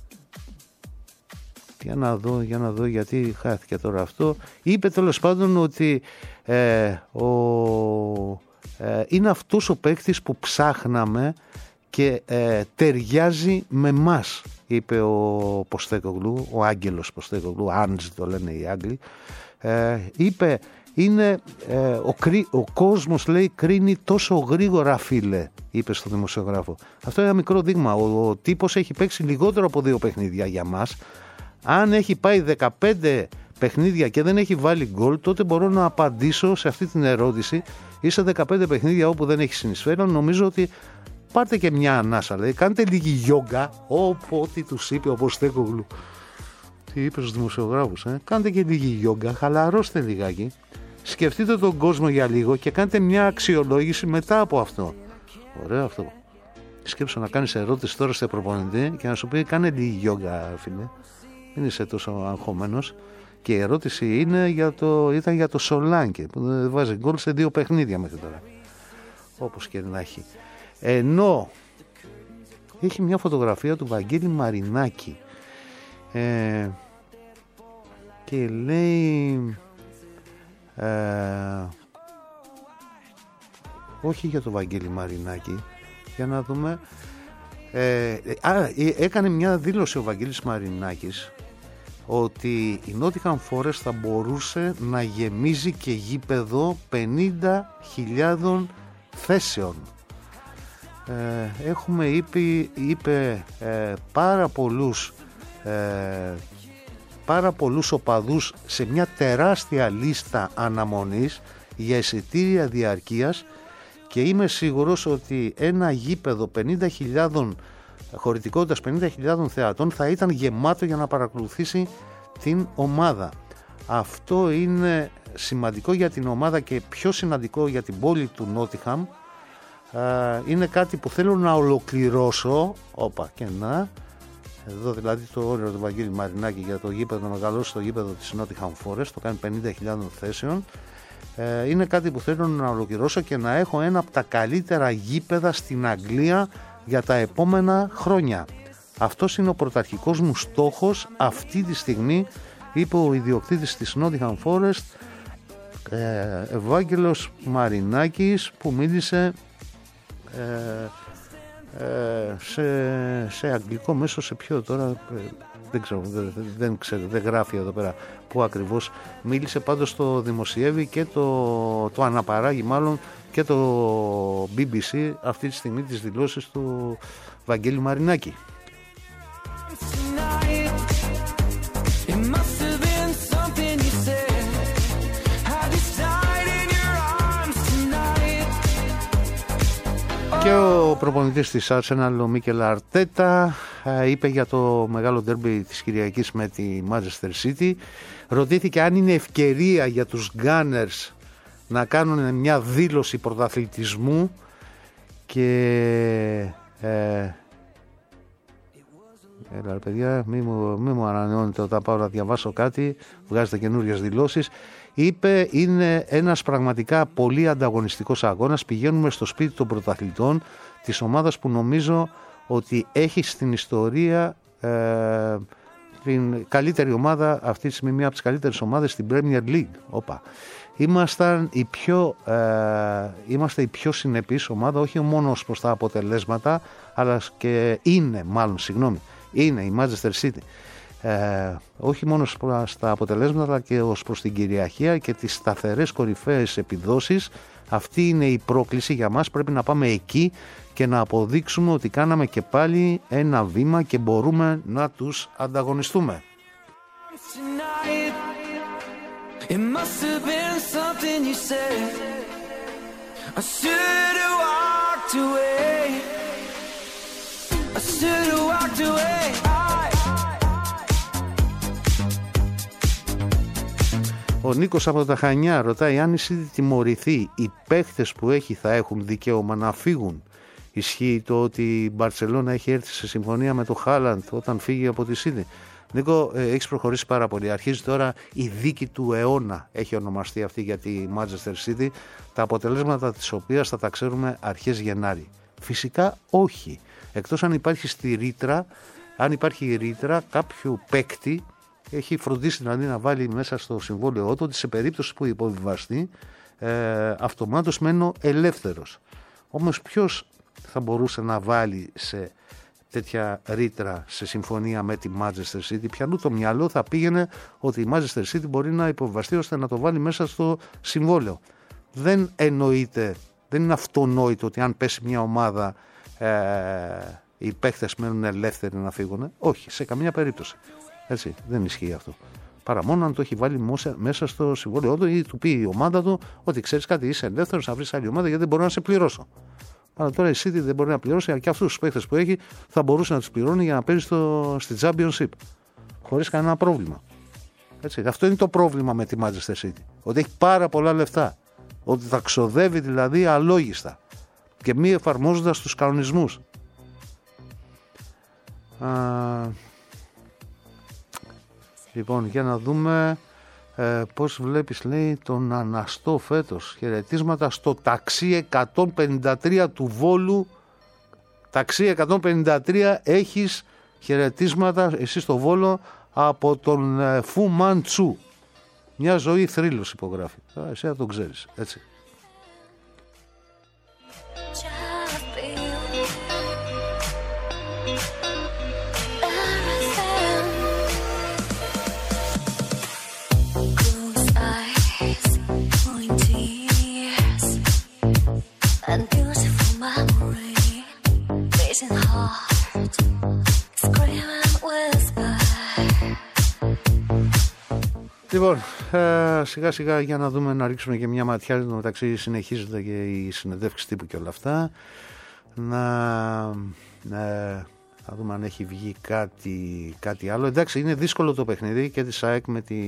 Για να δω, για να δω γιατί χάθηκε τώρα αυτό. Είπε τέλος πάντων ότι ε, ο, ε, είναι αυτός ο παίκτης που ψάχναμε και ε, ταιριάζει με μας, είπε ο Ποστέκογλου, ο Άγγελος Ποστέκογλου, Άντζ το λένε οι Άγγλοι. Ε, είπε, είναι, ε, ο, ο κόσμος, λέει, κρίνει τόσο γρήγορα, φίλε, είπε στο δημοσιογράφο. Αυτό είναι ένα μικρό δείγμα. Ο, ο τύπος έχει παίξει λιγότερο από δύο παιχνίδια για μας. Αν έχει πάει δεκαπέντε παιχνίδια και δεν έχει βάλει γκολ, τότε μπορώ να απαντήσω σε αυτή την ερώτηση. Είσαι δεκαπέντε παιχνίδια όπου δεν έχει συνεισφέρον. Νομίζω ότι πάρτε και μια ανάσα, λέει. Κάντε λίγη γιόγκα, όπου ό,τι τους είπε ο Ποστέκογλου. Τι είπε στους δημοσιογράφους, ε? Κάντε και λίγη γιόγκα, χαλαρώστε λιγάκι. Σκεφτείτε τον κόσμο για λίγο και κάντε μια αξιολόγηση μετά από αυτό. Ωραίο αυτό. Σκέψου να κάνεις ερώτηση τώρα στο προπονητή και να σου πει κάνε λίγη γιόγκα, φίλε. Δεν είσαι τόσο αγχωμένος. Και η ερώτηση είναι για το, ήταν για το Σολάνκε που βάζει γκολ σε δύο παιχνίδια μέχρι τώρα. Όπως και να έχει. Ενώ έχει μια φωτογραφία του Βαγγέλη Μαρινάκη ε, και λέει ε, όχι για το Βαγγέλη Μαρινάκη, για να δούμε ε, α, έκανε μια δήλωση ο Βαγγέλης Μαρινάκης ότι η Nottingham Forest θα μπορούσε να γεμίζει και γήπεδο πενήντα χιλιάδων θέσεων. Ε, έχουμε είπε, είπε ε, πάρα πολλούς ε, πάρα πολλούς οπαδούς σε μια τεράστια λίστα αναμονής για εισιτήρια διαρκείας και είμαι σίγουρος ότι ένα γήπεδο πενήντα χιλιάδων χωρητικότητας πενήντα χιλιάδων θεατών θα ήταν γεμάτο για να παρακολουθήσει την ομάδα. Αυτό είναι σημαντικό για την ομάδα και πιο σημαντικό για την πόλη του Νότιχαμ. Είναι κάτι που θέλω να ολοκληρώσω. Όπα και να εδώ δηλαδή το όριο του Βαγγέλη Μαρινάκη για το γήπεδο, να μεγαλώσει το γήπεδο της Nottingham Forest, το κάνει πενήντα χιλιάδων θέσεων. Είναι κάτι που θέλω να ολοκληρώσω και να έχω ένα από τα καλύτερα γήπεδα στην Αγγλία για τα επόμενα χρόνια. Αυτός είναι ο πρωταρχικός μου στόχος αυτή τη στιγμή, είπε ο ιδιοκτήτης της Nottingham Forest, ε, Ευάγγελος Μαρινάκης, που μίλησε ε, ε, σε, σε αγγλικό μέσο, σε ποιο τώρα ε, δεν ξέρω, δεν, δεν ξέρω, δεν γράφει εδώ πέρα που ακριβώς μίλησε, πάντως το δημοσιεύει και το, το αναπαράγει μάλλον και το μπι μπι σι αυτή τη στιγμή τις δηλώσεις του Βαγγέλη Μαρινάκη. Και ο προπονητής της Arsenal, ο Μίκελ Αρτέτα, είπε για το μεγάλο ντέρμπι της Κυριακής με τη Manchester City. Ρωτήθηκε αν είναι ευκαιρία για τους Gunners να κάνουν μια δήλωση πρωταθλητισμού και ε, έλα ρε παιδιά, μη μου, μη μου ανανεώνετε όταν πάω να διαβάσω κάτι, βγάζετε καινούριες δηλώσεις. Είπε είναι ένας πραγματικά πολύ ανταγωνιστικός αγώνας, πηγαίνουμε στο σπίτι των πρωταθλητών της ομάδας που νομίζω ότι έχει στην ιστορία ε, την καλύτερη ομάδα αυτή τη στιγμή, μια από τις καλύτερες ομάδες στην Premier League. Όπα. Ήμασταν η πιο, ε, είμαστε η πιο συνεπής ομάδα, όχι μόνο ως προς τα αποτελέσματα, αλλά και είναι, μάλλον, συγγνώμη, είναι η Manchester City. Ε, όχι μόνο στα αποτελέσματα, αλλά και ως προς την κυριαρχία και τις σταθερές κορυφαίες επιδόσεις. Αυτή είναι η πρόκληση για μας. Πρέπει να πάμε εκεί και να αποδείξουμε ότι κάναμε και πάλι ένα βήμα και μπορούμε να τους ανταγωνιστούμε. It must have been something you said. I should have walked away. I should have walked away. Ο Νίκος από τα Χανιά ρωτάει αν η City τιμωρηθεί, οι παίχτες που έχει θα έχουν δικαίωμα να φύγουν. Ισχύει το ότι η Μπαρτσελώνα έχει έρθει σε συμφωνία με το Χάλαντ όταν φύγει από τη City? Νίκο, ε, έχεις προχωρήσει πάρα πολύ. Αρχίζει τώρα η δίκη του αιώνα, έχει ονομαστεί αυτή για τη Manchester City, τα αποτελέσματα της οποίας θα τα ξέρουμε αρχές Γενάρη. Φυσικά όχι. Εκτός αν υπάρχει στη ρήτρα, αν υπάρχει η ρήτρα κάποιου παίκτη, έχει φροντίσει δηλαδή να βάλει μέσα στο συμβόλαιό του ότι σε περίπτωση που υποβιβαστεί, ε, αυτομάτως μένω ελεύθερος. Όμως ποιος θα μπορούσε να βάλει σε τέτοια ρήτρα σε συμφωνία με τη Manchester City? Πιανού το μυαλό θα πήγαινε ότι η Manchester City μπορεί να υποβιβαστεί ώστε να το βάλει μέσα στο συμβόλαιο? Δεν εννοείται, δεν είναι αυτονόητο ότι αν πέσει μια ομάδα ε, οι παίχτες μένουν ελεύθεροι να φύγουν. Όχι, σε καμία περίπτωση. Έτσι, δεν ισχύει αυτό. Παρά μόνο αν το έχει βάλει μέσα στο συμβόλαιό του ή του πει η ομάδα του ότι ξέρεις κάτι, είσαι ελεύθερος να βρεις άλλη ομάδα γιατί δεν μπορώ να σε πληρώσω. Αλλά τώρα η City δεν μπορεί να πληρώσει, και αυτούς τους παίχτες που έχει θα μπορούσε να τους πληρώνει για να παίζει στο, στη Championship. χωρίς κανένα πρόβλημα. Έτσι, αυτό είναι το πρόβλημα με τη Manchester City. Ότι έχει πάρα πολλά λεφτά. Ότι τα ξοδεύει δηλαδή αλόγιστα και μη εφαρμόζοντας τους κανονισμούς. Α, λοιπόν, για να δούμε ε, πώς βλέπεις, λέει, τον Αναστό φέτος. Χαιρετίσματα στο ταξί εκατόν πενήντα τρία του Βόλου. Ταξί εκατόν πενήντα τρία έχεις χαιρετίσματα εσύ στο Βόλο από τον ε, Φου Μαντσού. Μια ζωή θρύλος υπογράφει. Α, εσύ θα τον ξέρεις, έτσι. Λοιπόν, ε, σιγά σιγά για να δούμε, να ρίξουμε και μια ματιά. Εν τω μεταξύ συνεχίζονται και οι συνεντεύξεις τύπου και όλα αυτά. Να, ε, να δούμε αν έχει βγει κάτι, κάτι άλλο. Εντάξει, είναι δύσκολο το παιχνίδι και της ΑΕΚ με, τη,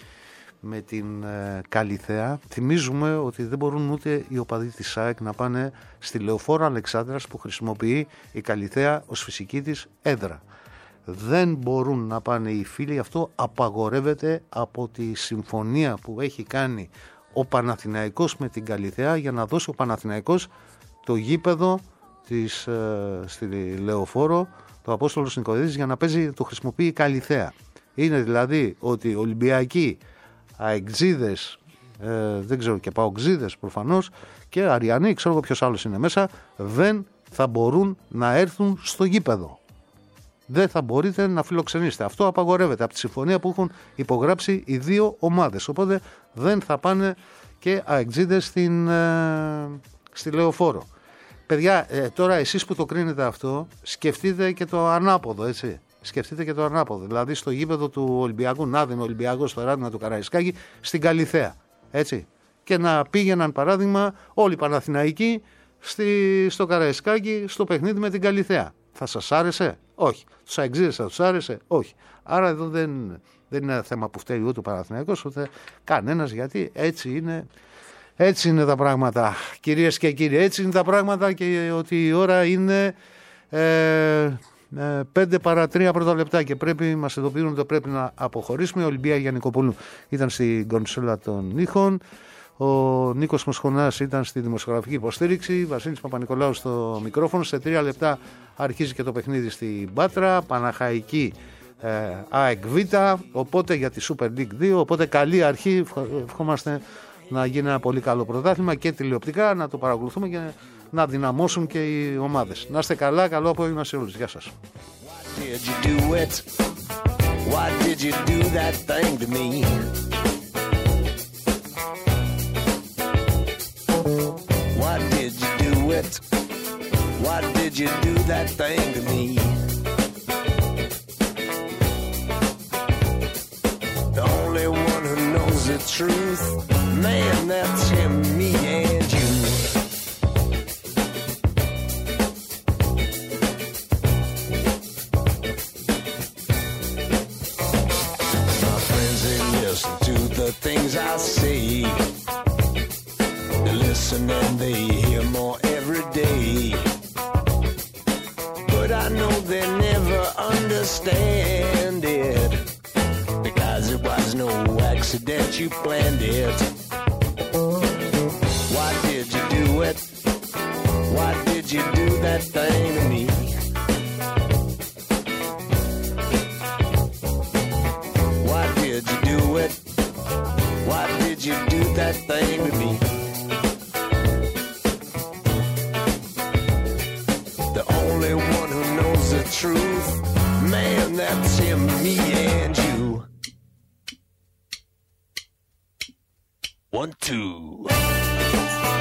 με την ε, Καλιθέα. Θυμίζουμε ότι δεν μπορούν ούτε οι οπαδοί της ΑΕΚ να πάνε στη Λεωφόρο Αλεξάνδρας που χρησιμοποιεί η Καλιθέα ως φυσική της έδρα. Δεν μπορούν να πάνε οι φίλοι, αυτό απαγορεύεται από τη συμφωνία που έχει κάνει ο Παναθηναϊκός με την Καλιθέα για να δώσει ο Παναθηναϊκός το γήπεδο της, ε, στη Λεωφόρο, το Απόστολος Νικοδίτης, για να παίζει, το χρησιμοποιεί η Καλιθέα. Είναι δηλαδή ότι Ολυμπιακοί, αεξίδες, ε, δεν ξέρω, και παοξίδες προφανώς, και αριανοί, ξέρω ποιος άλλος είναι μέσα, δεν θα μπορούν να έρθουν στο γήπεδο. Δεν θα μπορείτε να φιλοξενήσετε. Αυτό απαγορεύεται από τη συμφωνία που έχουν υπογράψει οι δύο ομάδες. Οπότε δεν θα πάνε και αεξίδες στην, ε, στη Λεωφόρο. Παιδιά, ε, τώρα εσείς που το κρίνετε αυτό, σκεφτείτε και το ανάποδο, έτσι. Σκεφτείτε και το ανάποδο. Δηλαδή στο γήπεδο του Ολυμπιακού, να δίνει ο Ολυμπιακός στο Ράτινα του Καραϊσκάκη, στην Καλιθέα. Έτσι. Και να πήγαιναν, παράδειγμα, όλοι οι Παναθηναϊκοί στη, στο Καραϊσκάκη στο παιχνίδι με την Καλιθέα. Θα σας άρεσε? Όχι. Τους αεξίδες θα τους άρεσε? Όχι. Άρα εδώ δεν, δεν είναι θέμα που φταίει ούτε ο Παναθηναϊκός ούτε κανένας, γιατί έτσι είναι, έτσι είναι τα πράγματα. Κυρίες και κύριοι, έτσι είναι τα πράγματα, και ότι η ώρα είναι ε, ε, πέντε παρά τρία πρώτα λεπτά και πρέπει, μας ειδοποιούν ότι πρέπει να αποχωρήσουμε. Η Ολυμπία Γιαννικοπούλου ήταν στην κονσόλα των ήχων. Ο Νίκος Μοσχονάς ήταν στη δημοσιογραφική υποστήριξη, Βασίλης Παπα-Νικολάου στο μικρόφωνο. Σε τρία λεπτά αρχίζει και το παιχνίδι στην Πάτρα, Παναχαϊκή ε, ΑΕΚ Β, οπότε για τη Super League δύο, οπότε καλή αρχή. Ευχόμαστε να γίνει ένα πολύ καλό πρωτάθλημα και τηλεοπτικά, να το παρακολουθούμε και να δυναμώσουν και οι ομάδες. Να είστε καλά, καλό απόγευμα σε όλους. Γεια σας. Why did you do it? Why did you do that thing to me? The only one who knows the truth, man, that's him, me and you. My friends, they listen to the things I say. They listen and they hear more every day, but I know they never understand it, because it was no accident, you planned it. Why did you do it? Why did you do that thing to me? Why did you do it? Why did you do that thing to me? Truth, man, that's him, me and you. One, two.